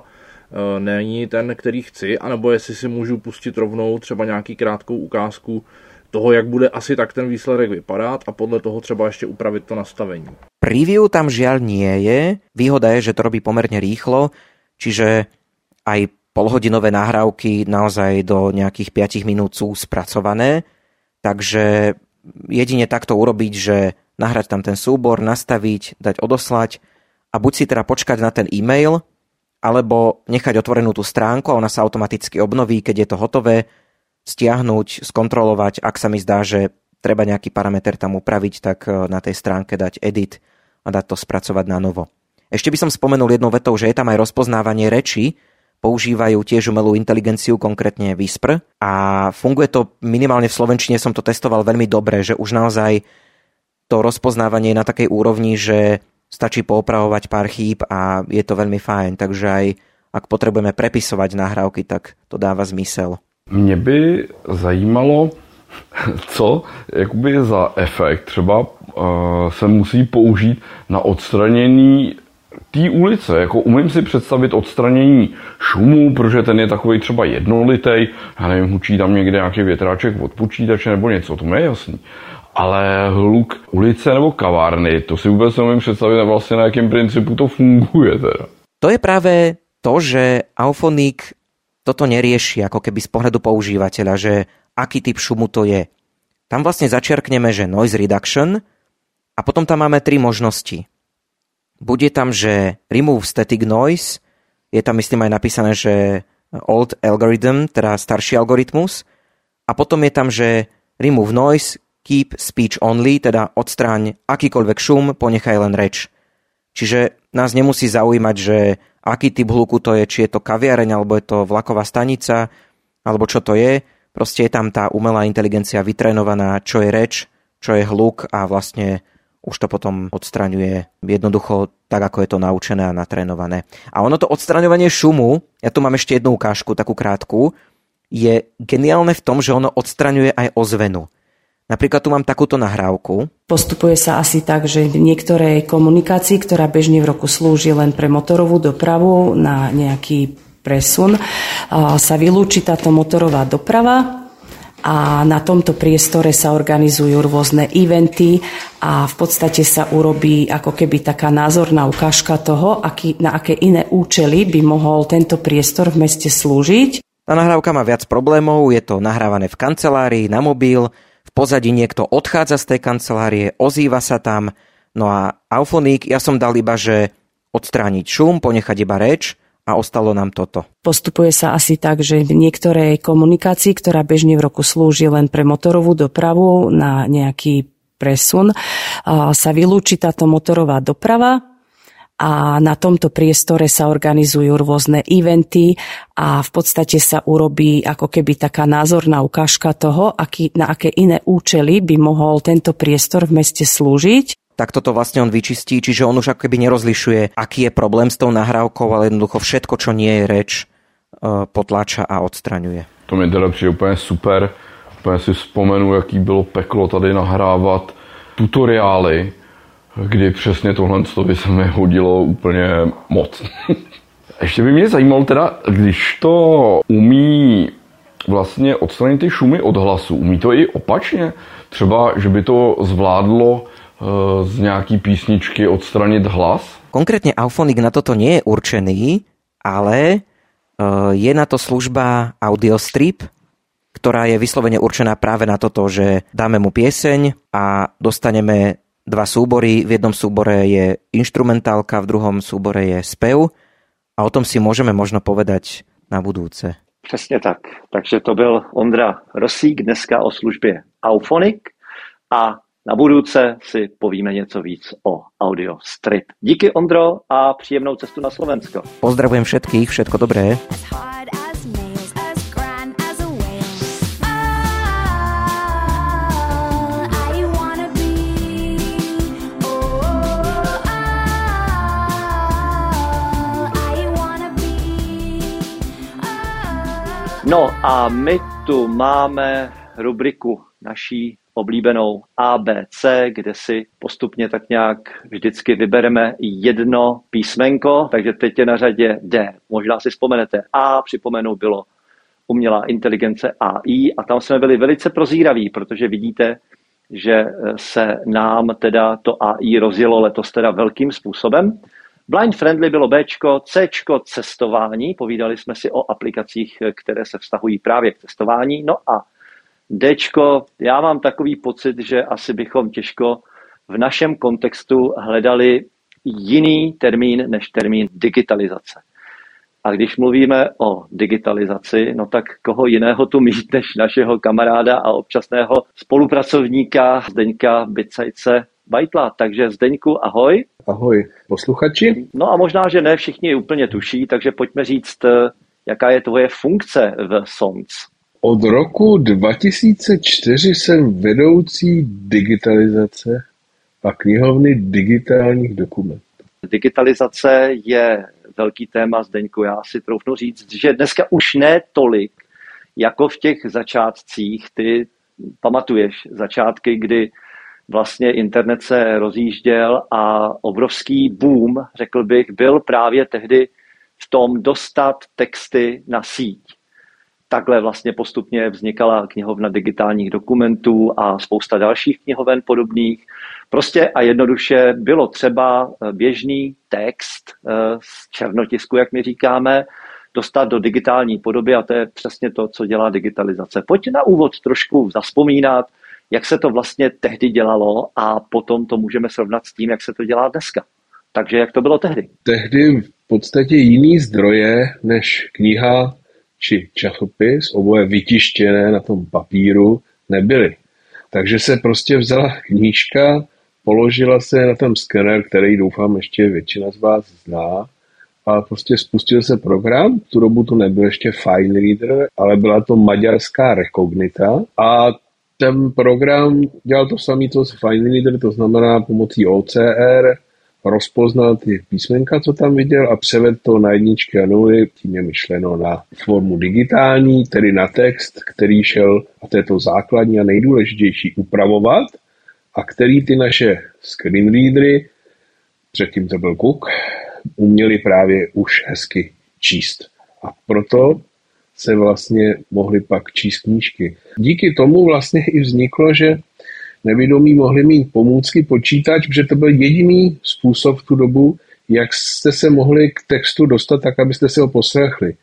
není ten, který chci, anebo jestli si můžu pustit rovnou třeba nějaký krátkou ukázku toho, jak bude asi tak ten výsledek vypadat a podle toho třeba ještě upravit to nastavení. Preview tam žiaľ nie je. Výhoda je, že to robí pomerne rýchlo, čiže aj polhodinové nahrávky naozaj do nejakých päť minút sú spracované, takže jedine takto urobiť, že nahrať tam ten súbor, nastaviť, dať odoslať a buď si teda počkať na ten e-mail, alebo nechať otvorenú tú stránku a ona sa automaticky obnoví, keď je to hotové, stiahnuť, skontrolovať, ak sa mi zdá, že treba nejaký parameter tam upraviť, tak na tej stránke dať edit a dať to spracovať na novo. Ešte by som spomenul jednou vetou, že je tam aj rozpoznávanie reči, používajú tiež umelú inteligenciu, konkrétne Whisper a funguje to minimálne v slovenčine, som to testoval veľmi dobre, že už naozaj to rozpoznávanie je na takej úrovni, že stačí poopravovať pár chýb a je to veľmi fajn, takže aj ak potrebujeme prepisovať nahrávky, tak to dáva zmysel. Mě by zajímalo, co jakoby za efekt třeba uh, se musí použít na odstranění té ulice. Jako umím si představit odstranění šumu, protože ten je takový třeba jednolitej, já nevím, hučí tam někde nějaký větráček od počítače nebo něco, to mi je jasný. Ale hluk ulice nebo kavárny, to si vůbec nemůžu představit vlastně na jakém principu to funguje teda. To je práve to, že Auphonic toto nerieši ako keby z pohľadu používateľa, že aký typ šumu to je. Tam vlastne začiarkneme, že noise reduction a potom tam máme tri možnosti. Bude tam, že remove static noise, je tam myslím aj napísané, že old algorithm, teda starší algoritmus a potom je tam, že remove noise, keep speech only, teda odstráň akýkoľvek šum, ponechaj len reč. Čiže nás nemusí zaujímať, že aký typ hluku to je, či je to kaviareň, alebo je to vlaková stanica, alebo čo to je. Proste je tam tá umelá inteligencia vytrénovaná, čo je reč, čo je hluk a vlastne už to potom odstraňuje jednoducho tak, ako je to naučené a natrénované. A ono to odstraňovanie šumu, ja tu mám ešte jednu ukážku, takú krátku, je geniálne v tom, že ono odstraňuje aj ozvenu. Napríklad tu mám takúto nahrávku. Postupuje sa asi tak, že v niektorej komunikácii, ktorá bežne v roku slúži len pre motorovú dopravu na nejaký presun, sa vylúči táto motorová doprava a na tomto priestore sa organizujú rôzne eventy a v podstate sa urobí ako keby taká názorná ukážka toho, aký, na aké iné účely by mohol tento priestor v meste slúžiť. Tá nahrávka má viac problémov, je to nahrávané v kancelárii, na mobil. V pozadí niekto odchádza z tej kancelárie, ozýva sa tam, no a Auphonic, ja som dal iba, že odstrániť šum, ponechať iba reč a ostalo nám toto. Postupuje sa asi tak, že v niektorej komunikácii, ktorá bežne v roku slúži len pre motorovú dopravu na nejaký presun, sa vylúči táto motorová doprava a na tomto priestore sa organizujú rôzne eventy a v podstate sa urobí ako keby taká názorná ukážka toho, aký, na aké iné účely by mohol tento priestor v meste slúžiť. Tak toto vlastne on vyčistí, čiže on už ako keby nerozlišuje, aký je problém s tou nahrávkou, ale jednoducho všetko, čo nie je reč, potláča a odstraňuje. To mi teda přijde úplně super. Úplně si vzpomenu, jaký bylo peklo tady nahrávat tutoriály, kdy přesně tohle by se mi hodilo úplně moc. Ještě by mě zajímalo teda, když to umí vlastně odstranit ty šumy od hlasu, umí to i opačně? Třeba, že by to zvládlo z nějaký písničky odstranit hlas? Konkrétne Auphonic na toto nie je určený, ale je na to služba Audiostrip, ktorá je vyslovene určená práve na toto, že dáme mu pieseň a dostaneme dva súbory. V jednom súbore je inštrumentálka, v druhom súbore je spev a o tom si môžeme možno povedať na budúce. Přesně tak. Takže to byl Ondra Rosík dneska o službě Auphonic a na budúce si povíme něco víc o Audiostrip. Díky, Ondro, a příjemnou cestu na Slovensko. Pozdravujem všetkých, všetko dobré. No a my tu máme rubriku naší oblíbenou A B C, kde si postupně tak nějak vždycky vybereme jedno písmenko, takže teď je na řadě D. Možná si vzpomenete A, připomenu bylo umělá inteligence A I a tam jsme byli velice prozíraví, protože vidíte, že se nám teda to A I rozjelo letos teda velkým způsobem. Blind friendly bylo Bčko, Cčko cestování, povídali jsme si o aplikacích, které se vztahují právě k cestování, no a Dčko, já mám takový pocit, že asi bychom těžko v našem kontextu hledali jiný termín než termín digitalizace. A když mluvíme o digitalizaci, no tak koho jiného tu mít než našeho kamaráda a občasného spolupracovníka Zdeňka Bicajce Beitla. Takže Zdeňku, ahoj. Ahoj posluchači. No a možná, že ne všichni úplně tuší, takže pojďme říct, jaká je tvoje funkce v S O N C. Od roku dva tisíce čtyři jsem vedoucí digitalizace a knihovny digitálních dokumentů. Digitalizace je velký téma, Zdeňku. Já si troufnu říct, že dneska už ne tolik, jako v těch začátcích. Ty pamatuješ začátky, kdy vlastně internet se rozjížděl a obrovský boom, řekl bych, byl právě tehdy v tom dostat texty na síť. Takhle vlastně postupně vznikala knihovna digitálních dokumentů a spousta dalších knihoven podobných. Prostě a jednoduše bylo třeba běžný text z černotisku, jak my říkáme, dostat do digitální podoby a to je přesně to, co dělá digitalizace. Pojď na úvod trošku zazpomínat, jak se to vlastně tehdy dělalo a potom to můžeme srovnat s tím, jak se to dělá dneska. Takže jak to bylo tehdy? Tehdy v podstatě jiný zdroje než kniha či časopis, oboje vytištěné na tom papíru, nebyly. Takže se prostě vzala knížka, položila se na ten skener, který doufám ještě většina z vás zná, a prostě spustil se program. V tu dobu to nebyl ještě Fine Reader, ale byla to maďarská Recognita a ten program dělal to samé, co s Fine Reader, to znamená pomocí O C R rozpoznal ty písmenka, co tam viděl a převedl to na jedničky a nuly, tím je myšleno na formu digitální, tedy na text, který šel, a to je to základní a nejdůležitější, upravovat a který ty naše screen readery, předtím to byl Cook, uměli právě už hezky číst. A proto se vlastně mohli pak číst knížky. Díky tomu vlastně i vzniklo, že nevědomí mohli mít pomůcky, počítač, protože to byl jediný způsob v tu dobu, jak jste se mohli k textu dostat tak, abyste si ho poslechli.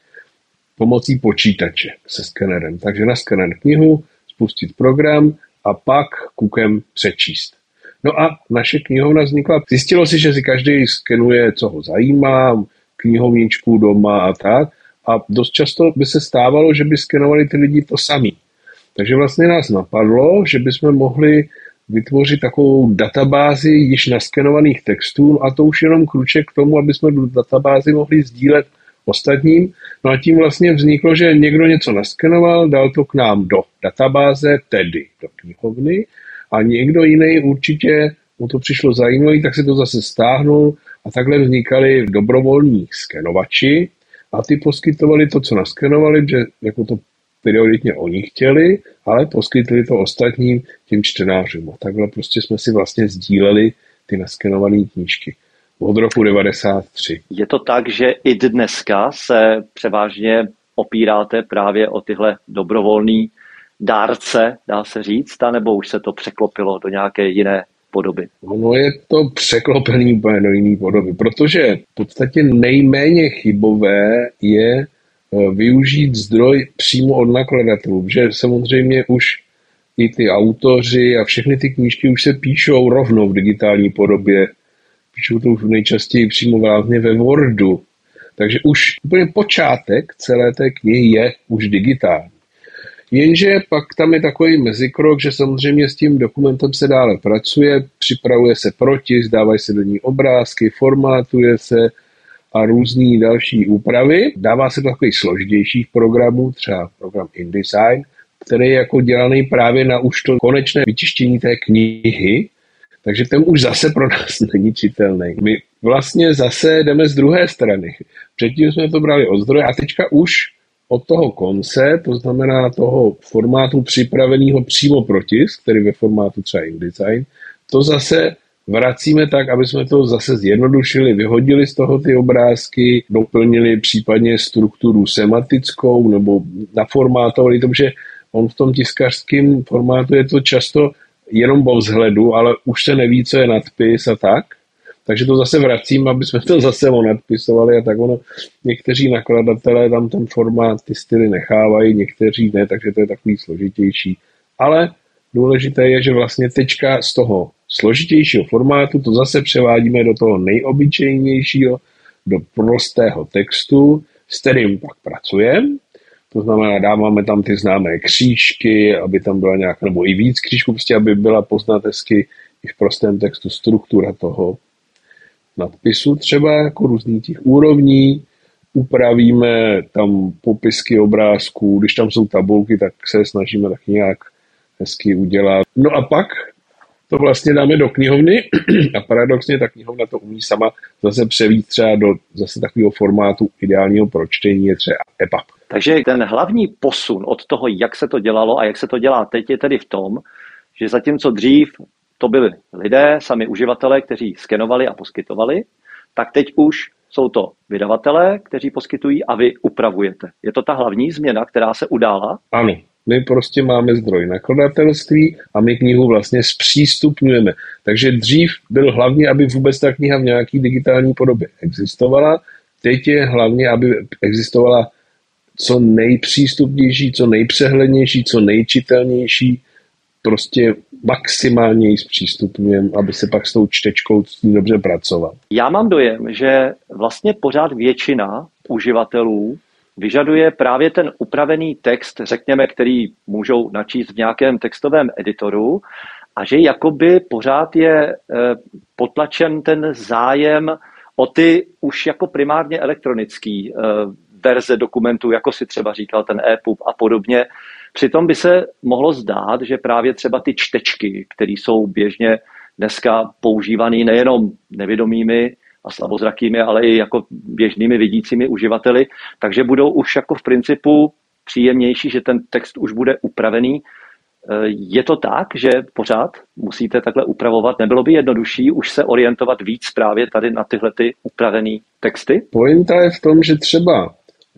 Pomocí počítače se skenerem. Takže na skener knihu, spustit program a pak Cookem přečíst. No a naše knihovna vznikla. Zjistilo si, že si každý skenuje, co ho zajímá, knihovničku doma a tak. A dost často by se stávalo, že by skenovali ty lidi to samý. Takže vlastně nás napadlo, že bychom mohli vytvořit takovou databázi již naskenovaných textů a to už jenom kruček k tomu, aby jsme tu databázi mohli sdílet ostatním. No a tím vlastně vzniklo, že někdo něco naskenoval, dal to k nám do databáze, tedy do knihovny a někdo jiný určitě mu to přišlo zajímavé, tak se to zase stáhnul a takhle vznikaly dobrovolní skenovači a ty poskytovali to, co naskenovali, že jako to prioritně oni chtěli, ale poskytli to ostatním těm čtenářům. A takhle prostě jsme si vlastně sdíleli ty naskenované knížky od roku devadesát tři. Je to tak, že i dneska se převážně opíráte právě o tyhle dobrovolný dárce, dá se říct, nebo už se to překlopilo do nějaké jiné podoby? Ono je to překlopený úplně do jiné podoby, protože v podstatě nejméně chybové je využít zdroj přímo od nakladatelů, že samozřejmě už i ty autoři a všechny ty knížky už se píšou rovnou v digitální podobě. Píšou to už nejčastěji přímo vlastně ve Wordu. Takže už úplně počátek celé té knihy je už digitální. Jenže pak tam je takový mezikrok, že samozřejmě s tím dokumentem se dále pracuje, připravuje se protisk, dávají se do ní obrázky, formátuje se a různý další úpravy. Dává se do takových složitějších programů, třeba program InDesign, který je jako dělaný právě na už to konečné vytištění té knihy, takže ten už zase pro nás není čitelný. My vlastně zase jdeme z druhé strany. Předtím jsme to brali od zdroje a teďka už od toho konce, to znamená toho formátu připraveného přímo pro tisk, který ve formátu třeba InDesign, to zase vracíme tak, aby jsme to zase zjednodušili, vyhodili z toho ty obrázky, doplnili případně strukturu semantickou nebo naformátovali to, protože on v tom tiskařském formátu je to často jenom po vzhledu, ale už se neví, co je nadpis a tak. Takže to zase vracím, aby jsme to zase nadpisovali a tak ono. Někteří nakladatelé tam ten formát, ty styly nechávají, někteří ne, takže to je takový složitější. Ale důležité je, že vlastně teďka z toho složitějšího formátu to zase převádíme do toho nejobyčejnějšího, do prostého textu, s kterým pak pracujeme. To znamená, dáváme tam ty známé křížky, aby tam byla nějaká, nebo i víc křížků, prostě aby byla poznat hezky i v prostém textu struktura toho nadpisu, třeba jako různých těch úrovní, upravíme tam popisky obrázků, když tam jsou tabulky, tak se snažíme tak nějak hezky udělat. No a pak to vlastně dáme do knihovny a paradoxně ta knihovna to umí sama zase převít třeba do zase takového formátu ideálního pro čtení je třeba E P U B. Takže ten hlavní posun od toho, jak se to dělalo a jak se to dělá teď, je tedy v tom, že zatímco dřív to byli lidé, sami uživatelé, kteří skenovali a poskytovali, tak teď už jsou to vydavatelé, kteří poskytují a vy upravujete. Je to ta hlavní změna, která se udála? Ano. My prostě máme zdroj nakladatelství a my knihu vlastně zpřístupňujeme. Takže dřív byl hlavně, aby vůbec ta kniha v nějaký digitální podobě existovala. Teď je hlavně, aby existovala co nejpřístupnější, co nejpřehlednější, co nejčitelnější. Prostě maximálně ji zpřístupňujeme, aby se pak s tou čtečkou s tím dobře pracoval. Já mám dojem, že vlastně pořád většina uživatelů vyžaduje právě ten upravený text, řekněme, který můžou načíst v nějakém textovém editoru a že jakoby pořád je potlačen ten zájem o ty už jako primárně elektronický verze dokumentů, jako si třeba říkal ten E P U B a podobně. Přitom by se mohlo zdát, že právě třeba ty čtečky, které jsou běžně dneska používané nejenom nevědomými a slabozrakými, ale i jako běžnými vidícími uživateli, takže budou už jako v principu příjemnější, že ten text už bude upravený. Je to tak, že pořád musíte takhle upravovat? Nebylo by jednodušší už se orientovat víc právě tady na tyhle ty upravené texty? Pointa je v tom, že třeba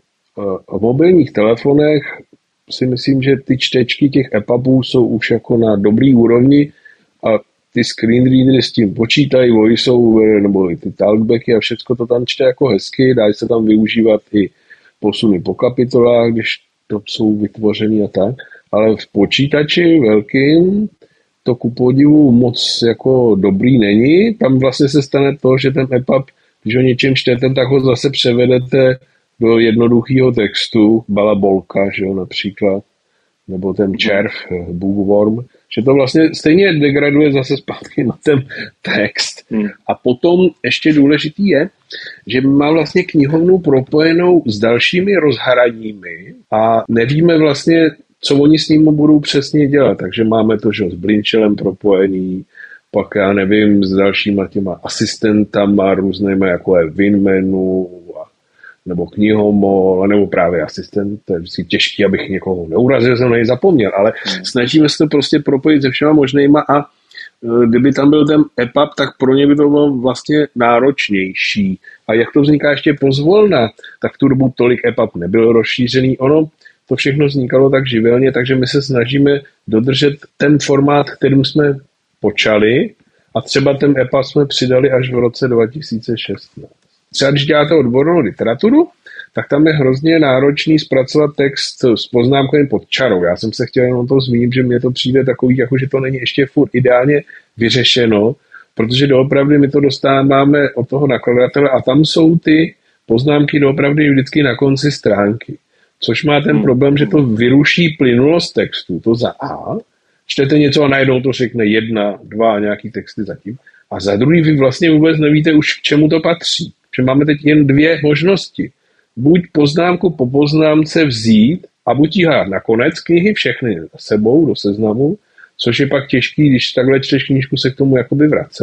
v mobilních telefonech si myslím, že ty čtečky těch E P U Bů jsou už jako na dobrý úrovni a ty screen readery s tím počítají, voiceover nebo i ty talkbacky a všechno to tam čte jako hezky, dá se tam využívat i posuny po kapitolách, když to jsou vytvořený a tak, ale v počítači velkým to ku podivu moc jako dobrý není, tam vlastně se stane to, že ten E P U B, když ho něčím čtete, tak ho zase převedete do jednoduchého textu, balabolka, že jo, například, nebo ten červ, bookworm, že to vlastně stejně degraduje zase zpátky na ten text. Hmm. A potom ještě důležitý je, že má vlastně knihovnu propojenou s dalšími rozhraními a nevíme vlastně, co oni s ním budou přesně dělat. Takže máme to, že s Blinchelem propojený, pak já nevím, s dalšíma těma asistentama různýma, jako je Winmanu, nebo knihomol, nebo právě asistent, to je vždycky těžký, abych někoho neurazil, jsem na něj zapomněl, ale hmm. snažíme se to prostě propojit se všema možnýma a kdyby tam byl ten E P U B, tak pro ně by to bylo vlastně náročnější. A jak to vzniká ještě pozvolna, tak v tu dobu tolik E P U B nebylo rozšířený, ono to všechno vznikalo tak živelně, takže my se snažíme dodržet ten formát, kterým jsme počali a třeba ten E P U B jsme přidali až v roce dva tisíce šestnáct. Třeba když děláte odbornou literaturu, tak tam je hrozně náročný zpracovat text s poznámkou pod čarou. Já jsem se chtěl jenom to zmínit, že mně to přijde takový, jako že to není ještě furt ideálně vyřešeno, protože doopravdy my to dostáváme od toho nakladatele a tam jsou ty poznámky doopravdy vždycky na konci stránky. Což má ten problém, že to vyruší plynulost textu. To za A, čtete něco a najednou to řekne jedna, dva nějaký texty zatím. A za druhý vy vlastně vůbec nevíte už k čemu to patří. Že máme teď jen dvě možnosti. Buď poznámku po poznámce vzít a buď ji hrát na konec knihy, všechny sebou do seznamu, což je pak těžký, když takhle čteš knížku, se k tomu jakoby vracet.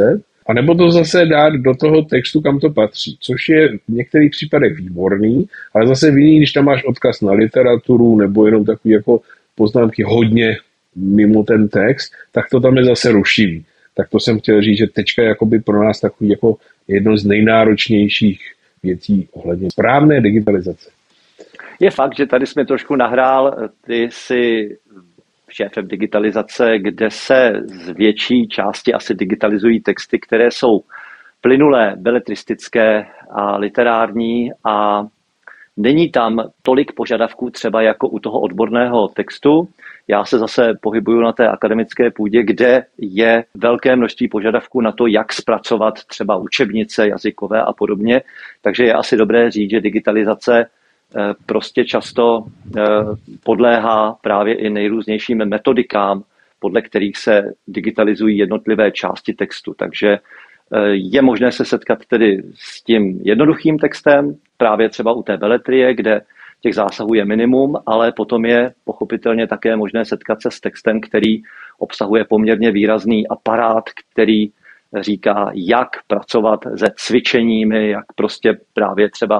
A nebo to zase dát do toho textu, kam to patří, což je v některých případech výborný, ale zase v jiných, když tam máš odkaz na literaturu nebo jenom takový jako poznámky hodně mimo ten text, tak to tam je zase rušivý. Tak to jsem chtěl říct, že tečka je jakoby pro nás takový jako jedno z nejnáročnějších věcí ohledně správné digitalizace. Je fakt, že tady jsme trošku nahrál, ty jsi šéfem digitalizace, kde se z větší části asi digitalizují texty, které jsou plynulé, beletristické a literární a není tam tolik požadavků třeba jako u toho odborného textu. Já se zase pohybuju na té akademické půdě, kde je velké množství požadavků na to, jak zpracovat třeba učebnice jazykové a podobně. Takže je asi dobré říct, že digitalizace prostě často podléhá právě i nejrůznějším metodikám, podle kterých se digitalizují jednotlivé části textu. Takže je možné se setkat tedy s tím jednoduchým textem, právě třeba u té beletrie, kde těch zásahů je minimum, ale potom je pochopitelně také možné setkat se s textem, který obsahuje poměrně výrazný aparát, který říká, jak pracovat se cvičeními, jak prostě právě třeba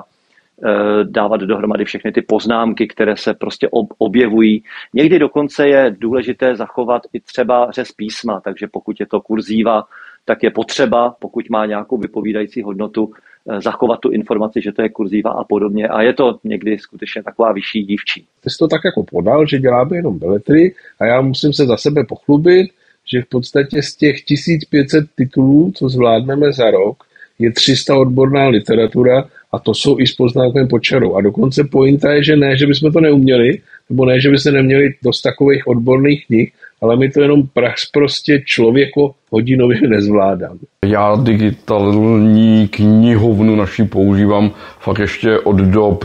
dávat dohromady všechny ty poznámky, které se prostě objevují. Někdy dokonce je důležité zachovat i třeba řez písma, takže pokud je to kurzíva, tak je potřeba, pokud má nějakou vypovídající hodnotu, zachovat tu informaci, že to je kurzíva a podobně. A je to někdy skutečně taková vyšší dívčí. Ty jsi to tak jako podal, že děláme jenom beletry a já musím se za sebe pochlubit, že v podstatě z těch tisíc pět set titulů, co zvládneme za rok, je tři sta odborná literatura a to jsou i s poznámkem pod čarou. A dokonce pointa je, že ne, že bychom to neuměli, nebo ne, že by se neměli dost takových odborných knih, ale my to jenom prax prostě člověko hodinově nezvládám. Já digitální knihovnu naší používám fakt ještě od dob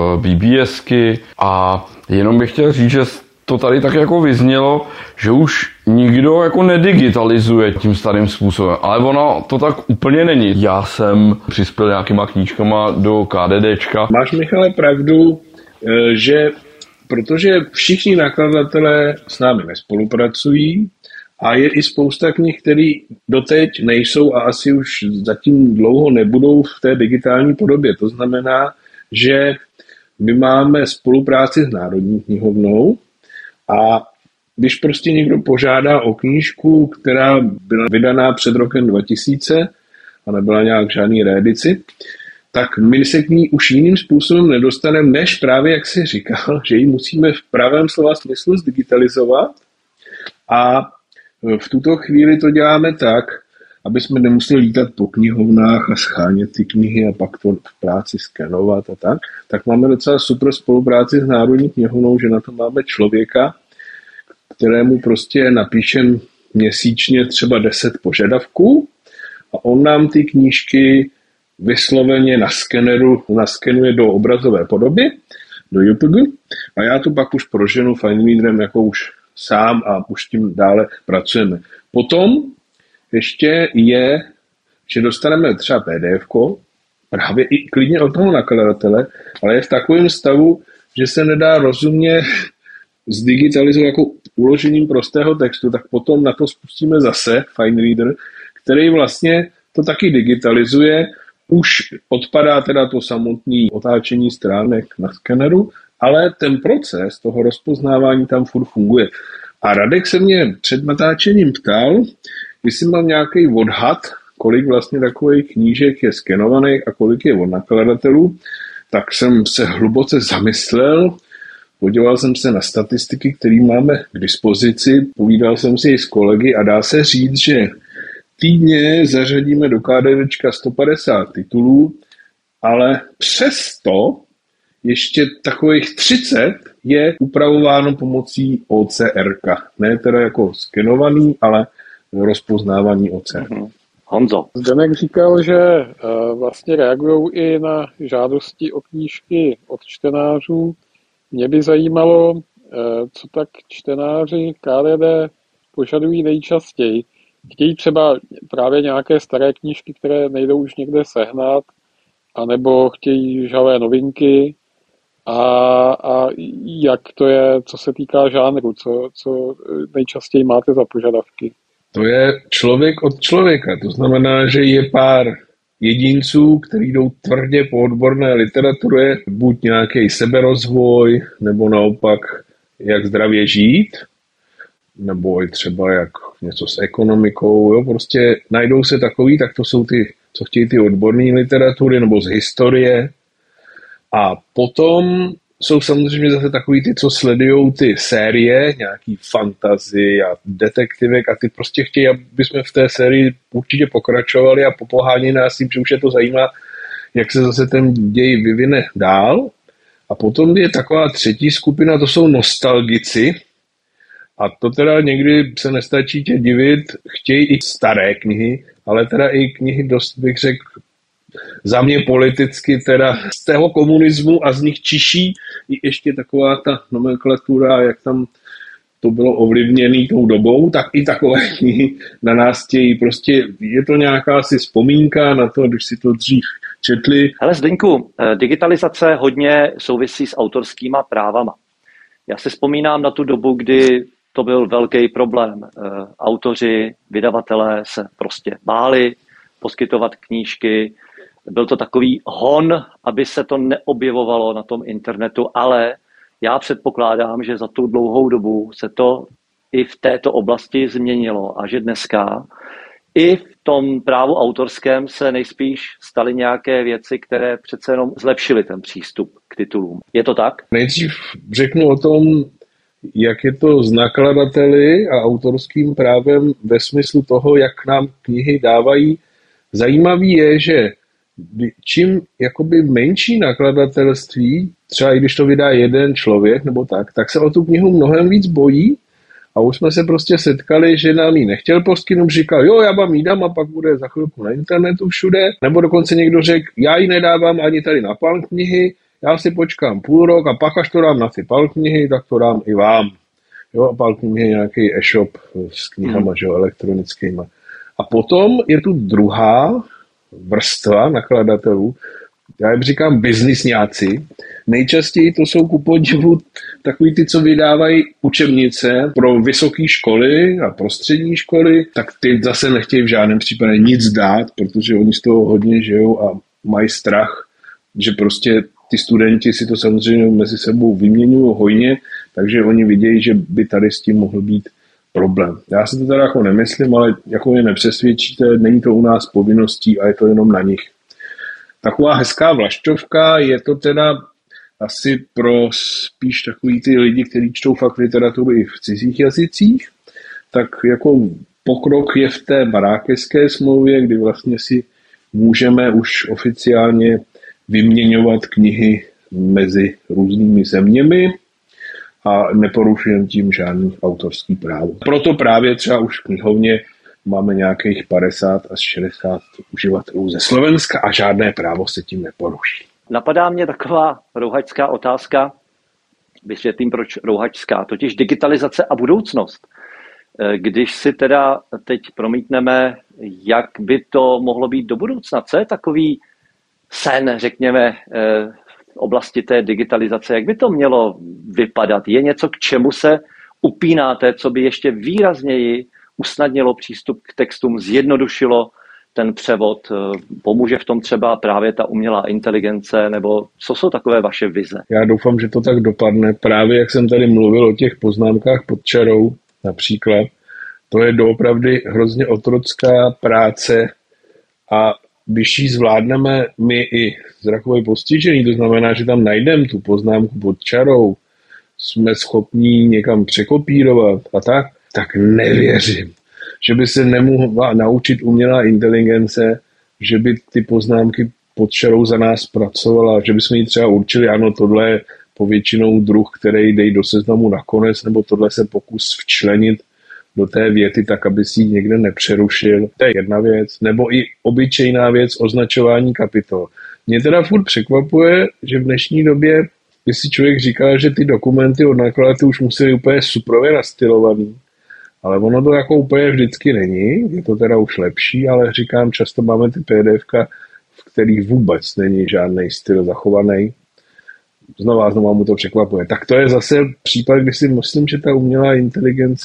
BBSky a jenom bych chtěl říct, že to tady tak jako vyznělo, že už nikdo jako nedigitalizuje tím starým způsobem, ale ono to tak úplně není. Já jsem přispěl nějakýma knížkama do KDDčka. Máš, Michale, pravdu, že protože všichni nakladatelé s námi nespolupracují a je i spousta knih, které doteď nejsou a asi už zatím dlouho nebudou v té digitální podobě. To znamená, že my máme spolupráci s Národní knihovnou a když prostě někdo požádá o knížku, která byla vydaná před rokem dva tisíce a nebyla nějak žádný reedici, tak my se k ní už jiným způsobem nedostaneme, než právě, jak jsi říkal, že ji musíme v pravém slova smyslu zdigitalizovat a v tuto chvíli to děláme tak, aby jsme nemuseli lítat po knihovnách a schánět ty knihy a pak to v práci skenovat a tak, tak máme docela super spolupráci s Národní knihovnou, že na to máme člověka, kterému prostě napíšem měsíčně třeba deset požadavků a on nám ty knížky vysloveně na skeneru naskenuje do obrazové podoby, do J P G a já to pak už proženu FineReaderem jako už sám a už tím dále pracujeme. Potom ještě je, že dostaneme třeba P D F ko, právě i klidně od toho nakladatele, ale je v takovém stavu, že se nedá rozumně zdigitalizovat jako uložením prostého textu, tak potom na to spustíme zase FineReader, který vlastně to taky digitalizuje. Už odpadá teda to samotné otáčení stránek na skeneru, ale ten proces toho rozpoznávání tam furt funguje. A Radek se mě před natáčením ptal, jestli mám nějaký odhad, kolik vlastně takových knížek je skenovaných a kolik je od nakladatelů, tak jsem se hluboce zamyslel, podíval jsem se na statistiky, které máme k dispozici, povídal jsem si i s kolegy a dá se říct, že týdně zařadíme do KDDčka sto padesát titulů, ale přesto ještě takových třicet je upravováno pomocí O C R ka. Ne teda jako skenovaný, ale rozpoznávání O C R. Mm-hmm. Honzo. Zdenek říkal, že uh, vlastně reagují i na žádosti o knížky od čtenářů. Mě by zajímalo, uh, co tak čtenáři K D D požadují nejčastěji. Chtějí třeba právě nějaké staré knížky, které nejdou už někde sehnat, anebo chtějí žhavé novinky a, a jak to je, co se týká žánru, co, co nejčastěji máte za požadavky? To je člověk od člověka. To znamená, že je pár jedinců, kteří jdou tvrdě po odborné literatuře, buď nějaký seberozvoj, nebo naopak jak zdravě žít, nebo i třeba jak něco s ekonomikou. Jo? Prostě najdou se takový, tak to jsou ty, co chtějí ty odborné literatury, nebo z historie. A potom jsou samozřejmě zase takový ty, co sledují ty série, nějaký fantasy a detektivek a ty prostě chtějí, aby jsme v té sérii určitě pokračovali a popohání nás tím, že už je to zajímá, jak se zase ten děj vyvine dál. A potom je taková třetí skupina, to jsou nostalgici. A to teda někdy se nestačí tě divit, chtějí i staré knihy, ale teda i knihy dost, bych řekl, za mě politicky teda z tého komunismu a z nich čiší i ještě taková ta nomenklatura, jak tam to bylo ovlivněné tou dobou, tak i takové knihy na nás chtějí. Prostě je to nějaká si vzpomínka na to, když si to dřív četli. Hele Zdeňku, digitalizace hodně souvisí s autorskýma právama. Já si vzpomínám na tu dobu, kdy to byl velký problém. Autoři, vydavatelé se prostě báli poskytovat knížky. Byl to takový hon, aby se to neobjevovalo na tom internetu, ale já předpokládám, že za tu dlouhou dobu se to i v této oblasti změnilo a že dneska i v tom právu autorském se nejspíš staly nějaké věci, které přece jenom zlepšily ten přístup k titulům. Je to tak? Nejdřív řeknu o tom, jak je to s nakladateli a autorským právem ve smyslu toho, jak nám knihy dávají. Zajímavý je, že čím jakoby menší nakladatelství, třeba i když to vydá jeden člověk nebo tak, tak se o tu knihu mnohem víc bojí a už jsme se prostě setkali, že nám ji nechtěl poskytnout, říkal, jo, já vám ji dám a pak bude za chvilku na internetu všude, nebo dokonce někdo řekl, já ji nedávám ani tady na pal knihy, já si počkám půl rok a pak až to dám na ty pal knihy, tak to dám i vám. Jo, a pal knihy je nějaký e-shop s knihama, hmm. že jo, elektronickýma. A potom je tu druhá vrstva nakladatelů, já jim říkám biznisňáci. Nejčastěji to jsou ku podivu takový ty, co vydávají učebnice pro vysoké školy a pro střední školy, tak ty zase nechtějí v žádném případě nic dát, protože oni z toho hodně žijou a mají strach, že prostě ty studenti si to samozřejmě mezi sebou vyměňují hojně, takže oni vidějí, že by tady s tím mohl být problém. Já si to teda jako nemyslím, ale jako je nepřesvědčíte, není to u nás povinností a je to jenom na nich. Taková hezká vlašťovka, je to teda asi pro spíš takový ty lidi, kteří čtou fakt literaturu i v cizích jazycích, tak jako pokrok je v té Marrákešské smlouvě, kdy vlastně si můžeme už oficiálně vyměňovat knihy mezi různými zeměmi a neporušujeme tím žádný autorský právo. Proto právě třeba už v knihovně máme nějakých padesát až šedesát uživatelů ze Slovenska a žádné právo se tím neporuší. Napadá mě taková rouhačská otázka, vysvětlím proč rouhačská, totiž digitalizace a budoucnost. Když si teda teď promítneme, jak by to mohlo být do budoucna, co je takový sen, řekněme, v oblasti té digitalizace, jak by to mělo vypadat? Je něco, k čemu se upínáte, co by ještě výrazněji usnadnilo přístup k textům, zjednodušilo ten převod, pomůže v tom třeba právě ta umělá inteligence, nebo co jsou takové vaše vize? Já doufám, že to tak dopadne. Právě jak jsem tady mluvil o těch poznámkách pod čarou například, to je doopravdy hrozně otrocká práce a když ji zvládneme my i zrakově postižení, to znamená, že tam najdeme tu poznámku pod čarou, jsme schopní někam překopírovat a tak, tak nevěřím, že by se nemohla naučit umělá inteligence, že by ty poznámky pod čarou za nás pracovala, že bychom jí třeba určili, ano, tohle je povětšinou druh, který dej do seznamu nakonec, nebo tohle se pokus včlenit do té věty tak, aby si ji někde nepřerušil. To je jedna věc. Nebo i obyčejná věc označování kapitol. Mě teda furt překvapuje, že v dnešní době, když si člověk říká, že ty dokumenty od nakladatelů už musí být úplně suprově nastylovaný, ale ono to jako úplně vždycky není, je to teda už lepší, ale říkám, často máme ty PDFka, v kterých vůbec není žádný styl zachovaný. Znova znova mu to překvapuje. Tak to je zase případ, kdy si myslím, že ta umělá inteligence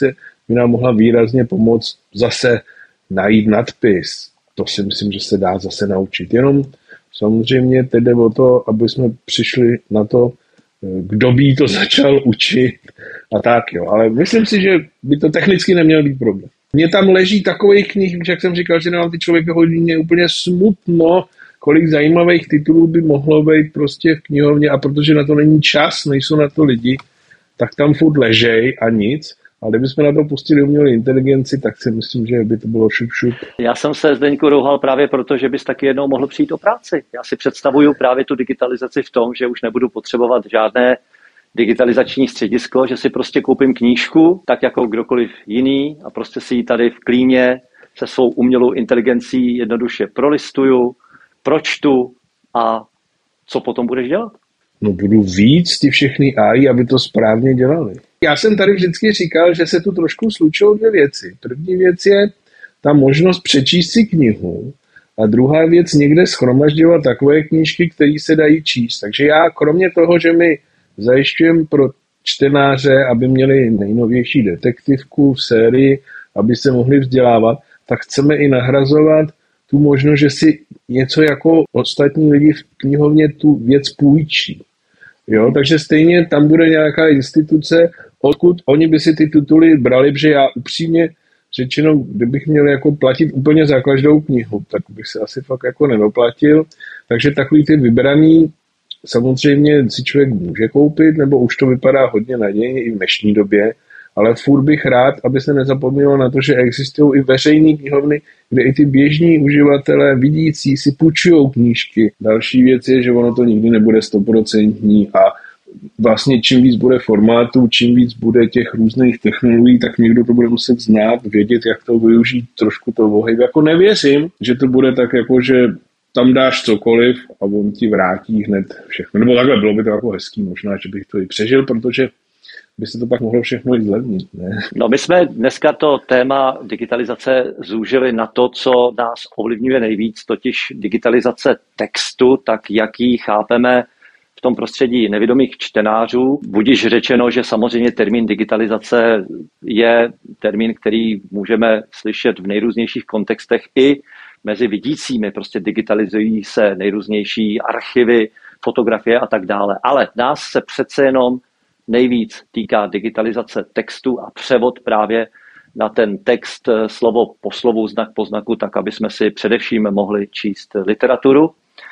by nám mohla výrazně pomoct zase najít nadpis. To si myslím, že se dá zase naučit. Jenom samozřejmě teď jde o to, aby jsme přišli na to, kdo by to začal učit a tak jo. Ale myslím si, že by to technicky neměl být problém. Mně tam leží takových knih, jak jsem říkal, že nám ty člověky hodí mě úplně smutno, kolik zajímavých titulů by mohlo být prostě v knihovně a protože na to není čas, nejsou na to lidi, tak tam furt ležej a nic. A kdybychom na to pustili umělou inteligenci, tak si myslím, že by to bylo šup šup. Já jsem se, Zdeňku, rouhal právě proto, že bys taky jednou mohl přijít o práci. Já si představuju právě tu digitalizaci v tom, že už nebudu potřebovat žádné digitalizační středisko, že si prostě koupím knížku, tak jako kdokoliv jiný a prostě si ji tady v klíně se svou umělou inteligencí jednoduše prolistuju, pročtu a co potom budeš dělat? No budu víc ty všechny á í, aby to správně dělali. Já jsem tady vždycky říkal, že se tu trošku slučují dvě věci. První věc je ta možnost přečíst si knihu a druhá věc někde shromažďovat takové knížky, které se dají číst. Takže já kromě toho, že my zajišťujeme pro čtenáře, aby měli nejnovější detektivku v sérii, aby se mohli vzdělávat, tak chceme i nahrazovat tu možnost, že si něco jako ostatní lidi v knihovně tu věc půjčí. Jo, takže stejně tam bude nějaká instituce, odkud oni by si ty tituly brali, protože já upřímně řečeno, kdybych měl jako platit úplně za každou knihu, tak bych se asi fakt jako nedoplatil. Takže takový ty vybraný samozřejmě si člověk může koupit, nebo už to vypadá hodně nadějně i v dnešní době, ale furt bych rád, aby se nezapomnělo na to, že existují i veřejné knihovny, kde i ty běžní uživatelé vidící si půjčují knížky. Další věc je, že ono to nikdy nebude stoprocentní a vlastně čím víc bude formátů, čím víc bude těch různých technologií, tak někdo to bude muset znát, vědět, jak to využít, trošku to ohejb. Jako nevěřím, že to bude tak jako, že tam dáš cokoliv a on ti vrátí hned všechno. Nebo takhle, bylo by to jako hezký, možná, že bych to i přežil, protože by se to pak mohlo všechno i zlevnit, ne? No my jsme dneska to téma digitalizace zúžili na to, co nás ovlivňuje nejvíc, totiž digitalizace textu, tak jak ji chápeme v tom prostředí nevědomých čtenářů. Budiž řečeno, že samozřejmě termín digitalizace je termín, který můžeme slyšet v nejrůznějších kontextech i mezi vidícími. Prostě digitalizují se nejrůznější archivy, fotografie a tak dále. Ale nás se přece jenom nejvíc týká digitalizace textu a převod právě na ten text slovo po slovu, znak po znaku, tak aby jsme si především mohli číst literaturu.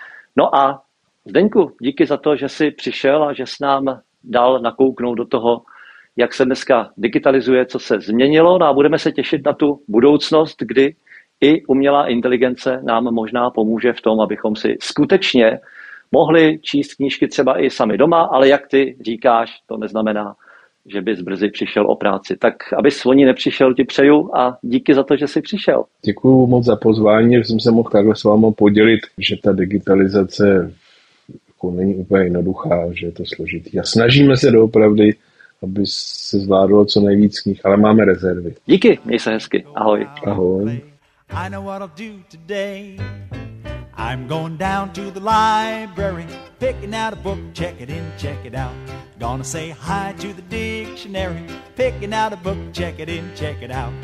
No a Zdeňku, díky za to, že jsi přišel a že jsi nám dal nakouknout do toho, jak se dneska digitalizuje, co se změnilo, no a budeme se těšit na tu budoucnost, kdy i umělá inteligence nám možná pomůže v tom, abychom si skutečně mohli číst knížky třeba i sami doma, ale jak ty říkáš, to neznamená, že bys brzy přišel o práci. Tak abys o ní nepřišel, ti přeju a díky za to, že jsi přišel. Děkuju moc za pozvání, že jsem se mohl takhle s váma podělit, že ta digitalizace jako není úplně jednoduchá, že je to složitý. A snažíme se doopravdy, aby se zvládlo co nejvíc knih, ale máme rezervy. Díky, měj se hezky. Ahoj. Ahoj. I know what I'll do today. I'm going down to the library, picking out a book, check it in, check it out. Gonna say hi to the dictionary, picking out a book, check it in, check it out.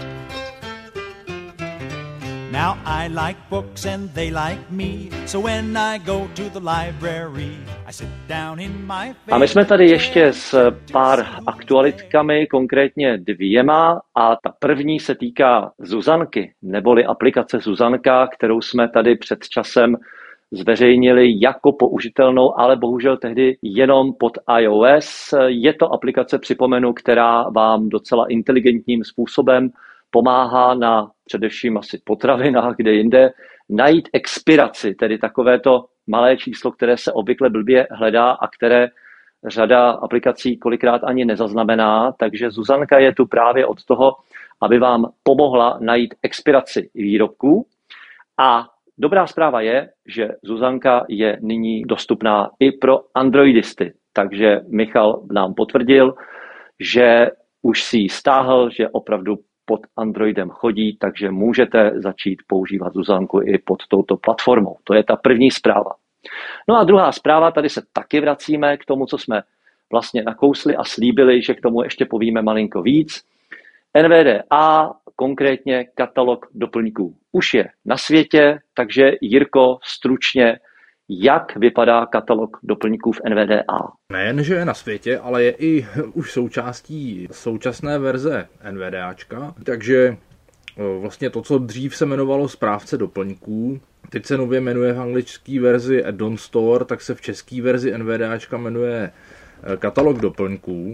Now I like books and they like me, so when I go to the library, I sit down in my... A my jsme tady ještě s pár aktualitkami, konkrétně dvěma, a ta první se týká Zuzanky, neboli aplikace Zuzanka, kterou jsme tady před časem zveřejnili jako použitelnou, ale bohužel tehdy jenom pod iOS. Je to aplikace, připomenu, která vám docela inteligentním způsobem pomáhá na především asi potravinách, kde jinde, najít expiraci, tedy takovéto malé číslo, které se obvykle blbě hledá a které řada aplikací kolikrát ani nezaznamená. Takže Zuzanka je tu právě od toho, aby vám pomohla najít expiraci výrobků. A dobrá zpráva je, že Zuzanka je nyní dostupná i pro androidisty. Takže Michal nám potvrdil, že už si ji stáhl, že opravdu pod Androidem chodí, takže můžete začít používat Zuzanku i pod touto platformou. To je ta první zpráva. No a druhá zpráva, tady se taky vracíme k tomu, co jsme vlastně nakousli a slíbili, že k tomu ještě povíme malinko víc. N V D A, konkrétně katalog doplňků, už je na světě, takže Jirko, stručně, jak vypadá katalog doplňků v N V D A? Nejen, že je na světě, ale je i už součástí současné verze NVDAčka, takže vlastně to, co dřív se jmenovalo správce doplňků, teď se nově jmenuje v anglické verzi Add-on Store, tak se v české verzi NVDAčka jmenuje katalog doplňků.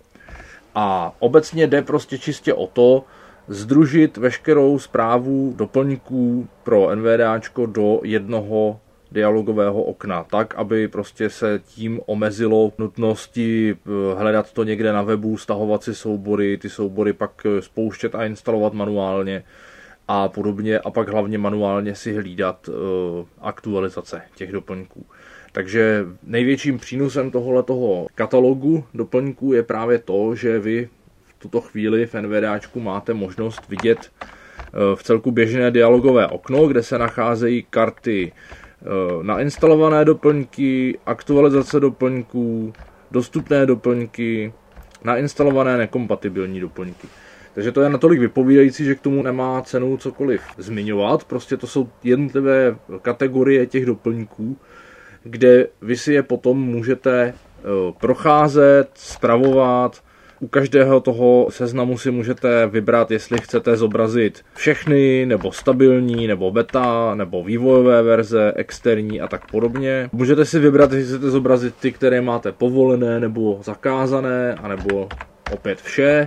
A obecně jde prostě čistě o to, sdružit veškerou správu doplňků pro NVDAčko do jednoho dialogového okna, tak, aby prostě se tím omezilo nutnosti hledat to někde na webu, stahovat si soubory, ty soubory pak spouštět a instalovat manuálně a podobně a pak hlavně manuálně si hlídat uh, aktualizace těch doplňků. Takže největším přínosem tohoto katalogu doplňků je právě to, že vy v tuto chvíli v NVDAčku máte možnost vidět uh, v celku běžné dialogové okno, kde se nacházejí karty nainstalované doplňky, aktualizace doplňků, dostupné doplňky, nainstalované nekompatibilní doplňky. Takže to je natolik vypovídající, že k tomu nemá cenu cokoliv zmiňovat. Prostě to jsou jednotlivé kategorie těch doplňků, kde vy si je potom můžete procházet, spravovat. U každého toho seznamu si můžete vybrat, jestli chcete zobrazit všechny, nebo stabilní, nebo beta, nebo vývojové verze, externí a tak podobně. Můžete si vybrat, jestli chcete zobrazit ty, které máte povolené nebo zakázané, anebo opět vše.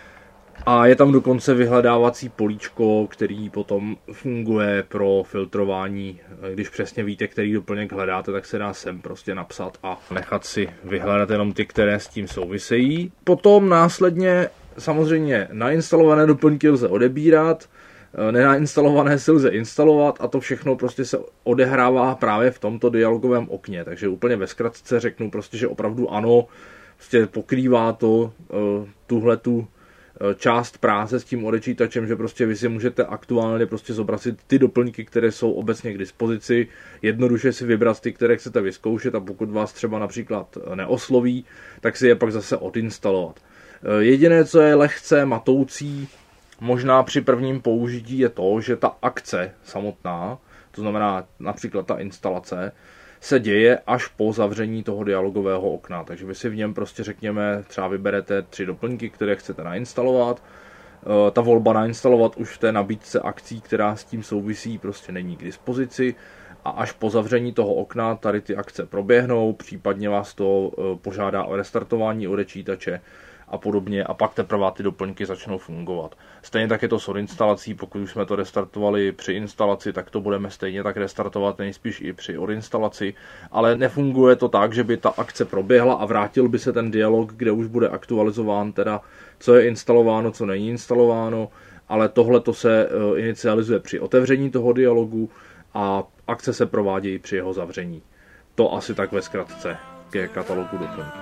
A je tam dokonce vyhledávací políčko, který potom funguje pro filtrování. Když přesně víte, který doplněk hledáte, tak se dá sem prostě napsat a nechat si vyhledat jenom ty, které s tím souvisejí. Potom následně samozřejmě nainstalované doplňky lze odebírat, nenainstalované si lze instalovat a to všechno prostě se odehrává právě v tomto dialogovém okně. Takže úplně ve zkratce řeknu prostě, že opravdu ano, prostě pokrývá to tuhletu část práce s tím odečítačem, že prostě vy si můžete aktuálně prostě zobrazit ty doplňky, které jsou obecně k dispozici, jednoduše si vybrat ty, které chcete vyzkoušet a pokud vás třeba například neosloví, tak si je pak zase odinstalovat. Jediné, co je lehce matoucí, možná při prvním použití, je to, že ta akce samotná, to znamená například ta instalace, se děje až po zavření toho dialogového okna. Takže vy si v něm prostě řekněme, třeba vyberete tři doplňky, které chcete nainstalovat. Ta volba nainstalovat už v té nabídce akcí, která s tím souvisí, prostě není k dispozici. A až po zavření toho okna tady ty akce proběhnou, případně vás to požádá o restartování odečítače a podobně a pak teprve ty doplňky začnou fungovat. Stejně tak je to s odinstalací, pokud už jsme to restartovali při instalaci, tak to budeme stejně tak restartovat nejspíš i při odinstalaci, ale nefunguje to tak, že by ta akce proběhla a vrátil by se ten dialog, kde už bude aktualizován teda, co je instalováno, co není instalováno, ale tohle to se inicializuje při otevření toho dialogu a akce se provádějí při jeho zavření. To asi tak ve zkratce ke katalogu doplňků.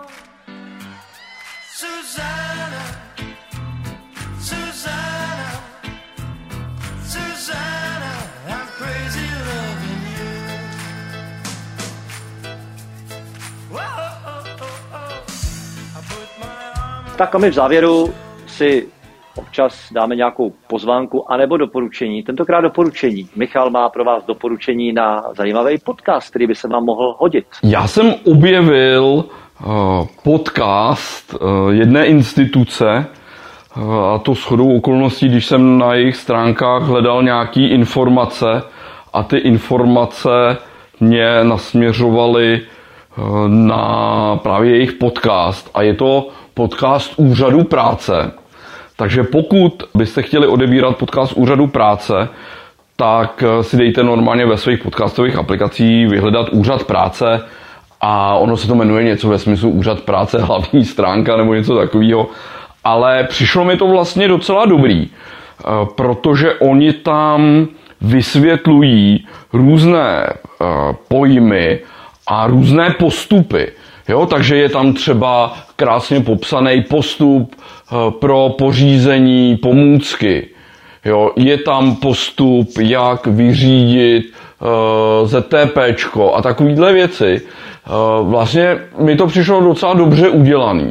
Tak a my v závěru si občas dáme nějakou pozvánku anebo doporučení. Tentokrát doporučení. Michal má pro vás doporučení na zajímavý podcast, který by se vám mohl hodit. Já jsem objevil uh, podcast uh, jedné instituce, uh, a to shodou okolností, když jsem na jejich stránkách hledal nějaké informace a ty informace mě nasměřovaly uh, na právě jejich podcast. A je to podcast Úřadu práce. Takže pokud byste chtěli odebírat podcast Úřadu práce, tak si dejte normálně ve svých podcastových aplikacích vyhledat Úřad práce a ono se to jmenuje něco ve smyslu Úřad práce, hlavní stránka nebo něco takového. Ale přišlo mi to vlastně docela dobrý, protože oni tam vysvětlují různé pojmy a různé postupy. Jo, takže je tam třeba krásně popsaný postup pro pořízení pomůcky. Jo, je tam postup, jak vyřídit uh, ZTPčko a takovýhle věci. Uh, vlastně mi to přišlo docela dobře udělaný.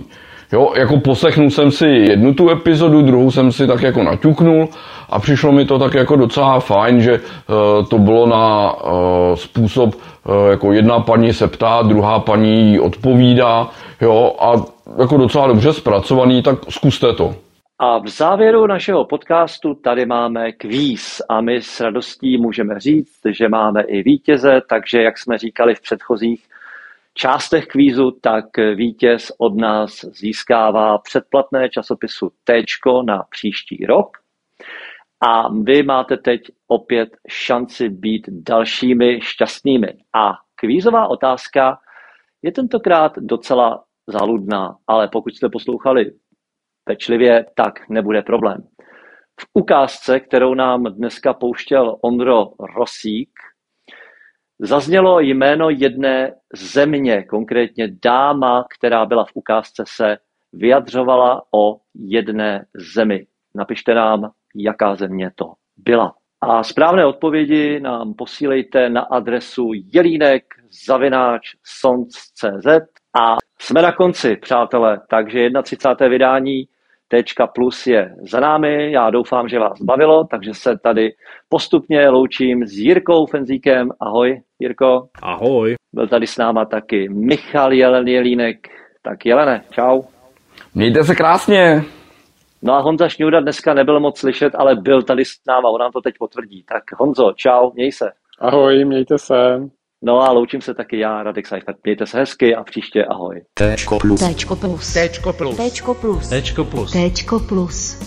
Jo, jako poslechnul jsem si jednu tu epizodu, druhou jsem si tak jako naťuknul a přišlo mi to tak jako docela fajn, že uh, to bylo na uh, způsob, uh, jako jedna paní se ptá, druhá paní jí odpovídá, jo, a jako docela dobře zpracovaný, tak zkuste to. A v závěru našeho podcastu tady máme kvíz a my s radostí můžeme říct, že máme i vítěze, takže jak jsme říkali v předchozích částech kvízu, tak vítěz od nás získává předplatné časopisu Téčko na příští rok. A vy máte teď opět šanci být dalšími šťastnými. A kvízová otázka je tentokrát docela záludná, ale pokud jste poslouchali pečlivě, tak nebude problém. V ukázce, kterou nám dneska pouštěl Ondro Rosík, zaznělo jméno jedné země, konkrétně dáma, která byla v ukázce, se vyjadřovala o jedné zemi. Napište nám, jaká země to byla. A správné odpovědi nám posílejte na adresu jelínek zavináč sonc tečka cé zet. A jsme na konci, přátelé, takže třicáté první vydání Téčka plus je za námi. Já doufám, že vás bavilo, takže se tady postupně loučím s Jirkou Fenzíkem. Ahoj, Jirko. Ahoj. Byl tady s náma taky Michal Jelen Jelínek. Tak Jelene, čau. Mějte se krásně. No a Honza Šňůra dneska nebyl moc slyšet, ale byl tady s náma, on nám to teď potvrdí. Tak Honzo, čau, měj se. Ahoj, mějte se. No a loučím se taky já, Radek Seifert. Mějte se hezky a příště ahoj. Téčko plus. Téčko plus. Téčko plus. Téčko plus. Téčko plus. Téčko plus.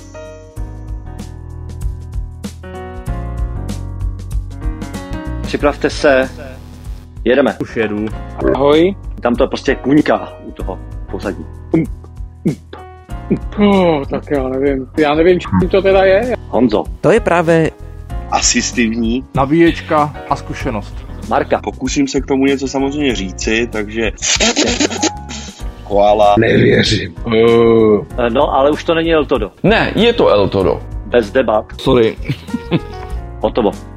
Připravte se. Jedeme. Už jedu. Ahoj. Tam to prostě kuňká u toho pozadí. Um, um, um. Oh, tak já nevím. Já nevím, čím to teda je. Honzo. To je právě asistivní nabíječka a zkušenost. Marka. Pokusím se k tomu něco samozřejmě říci, takže koala. Nevěřím. Uh. No, ale už to není El Todo. Ne, je to El Todo. Bez debat. Sorry. Hotovo.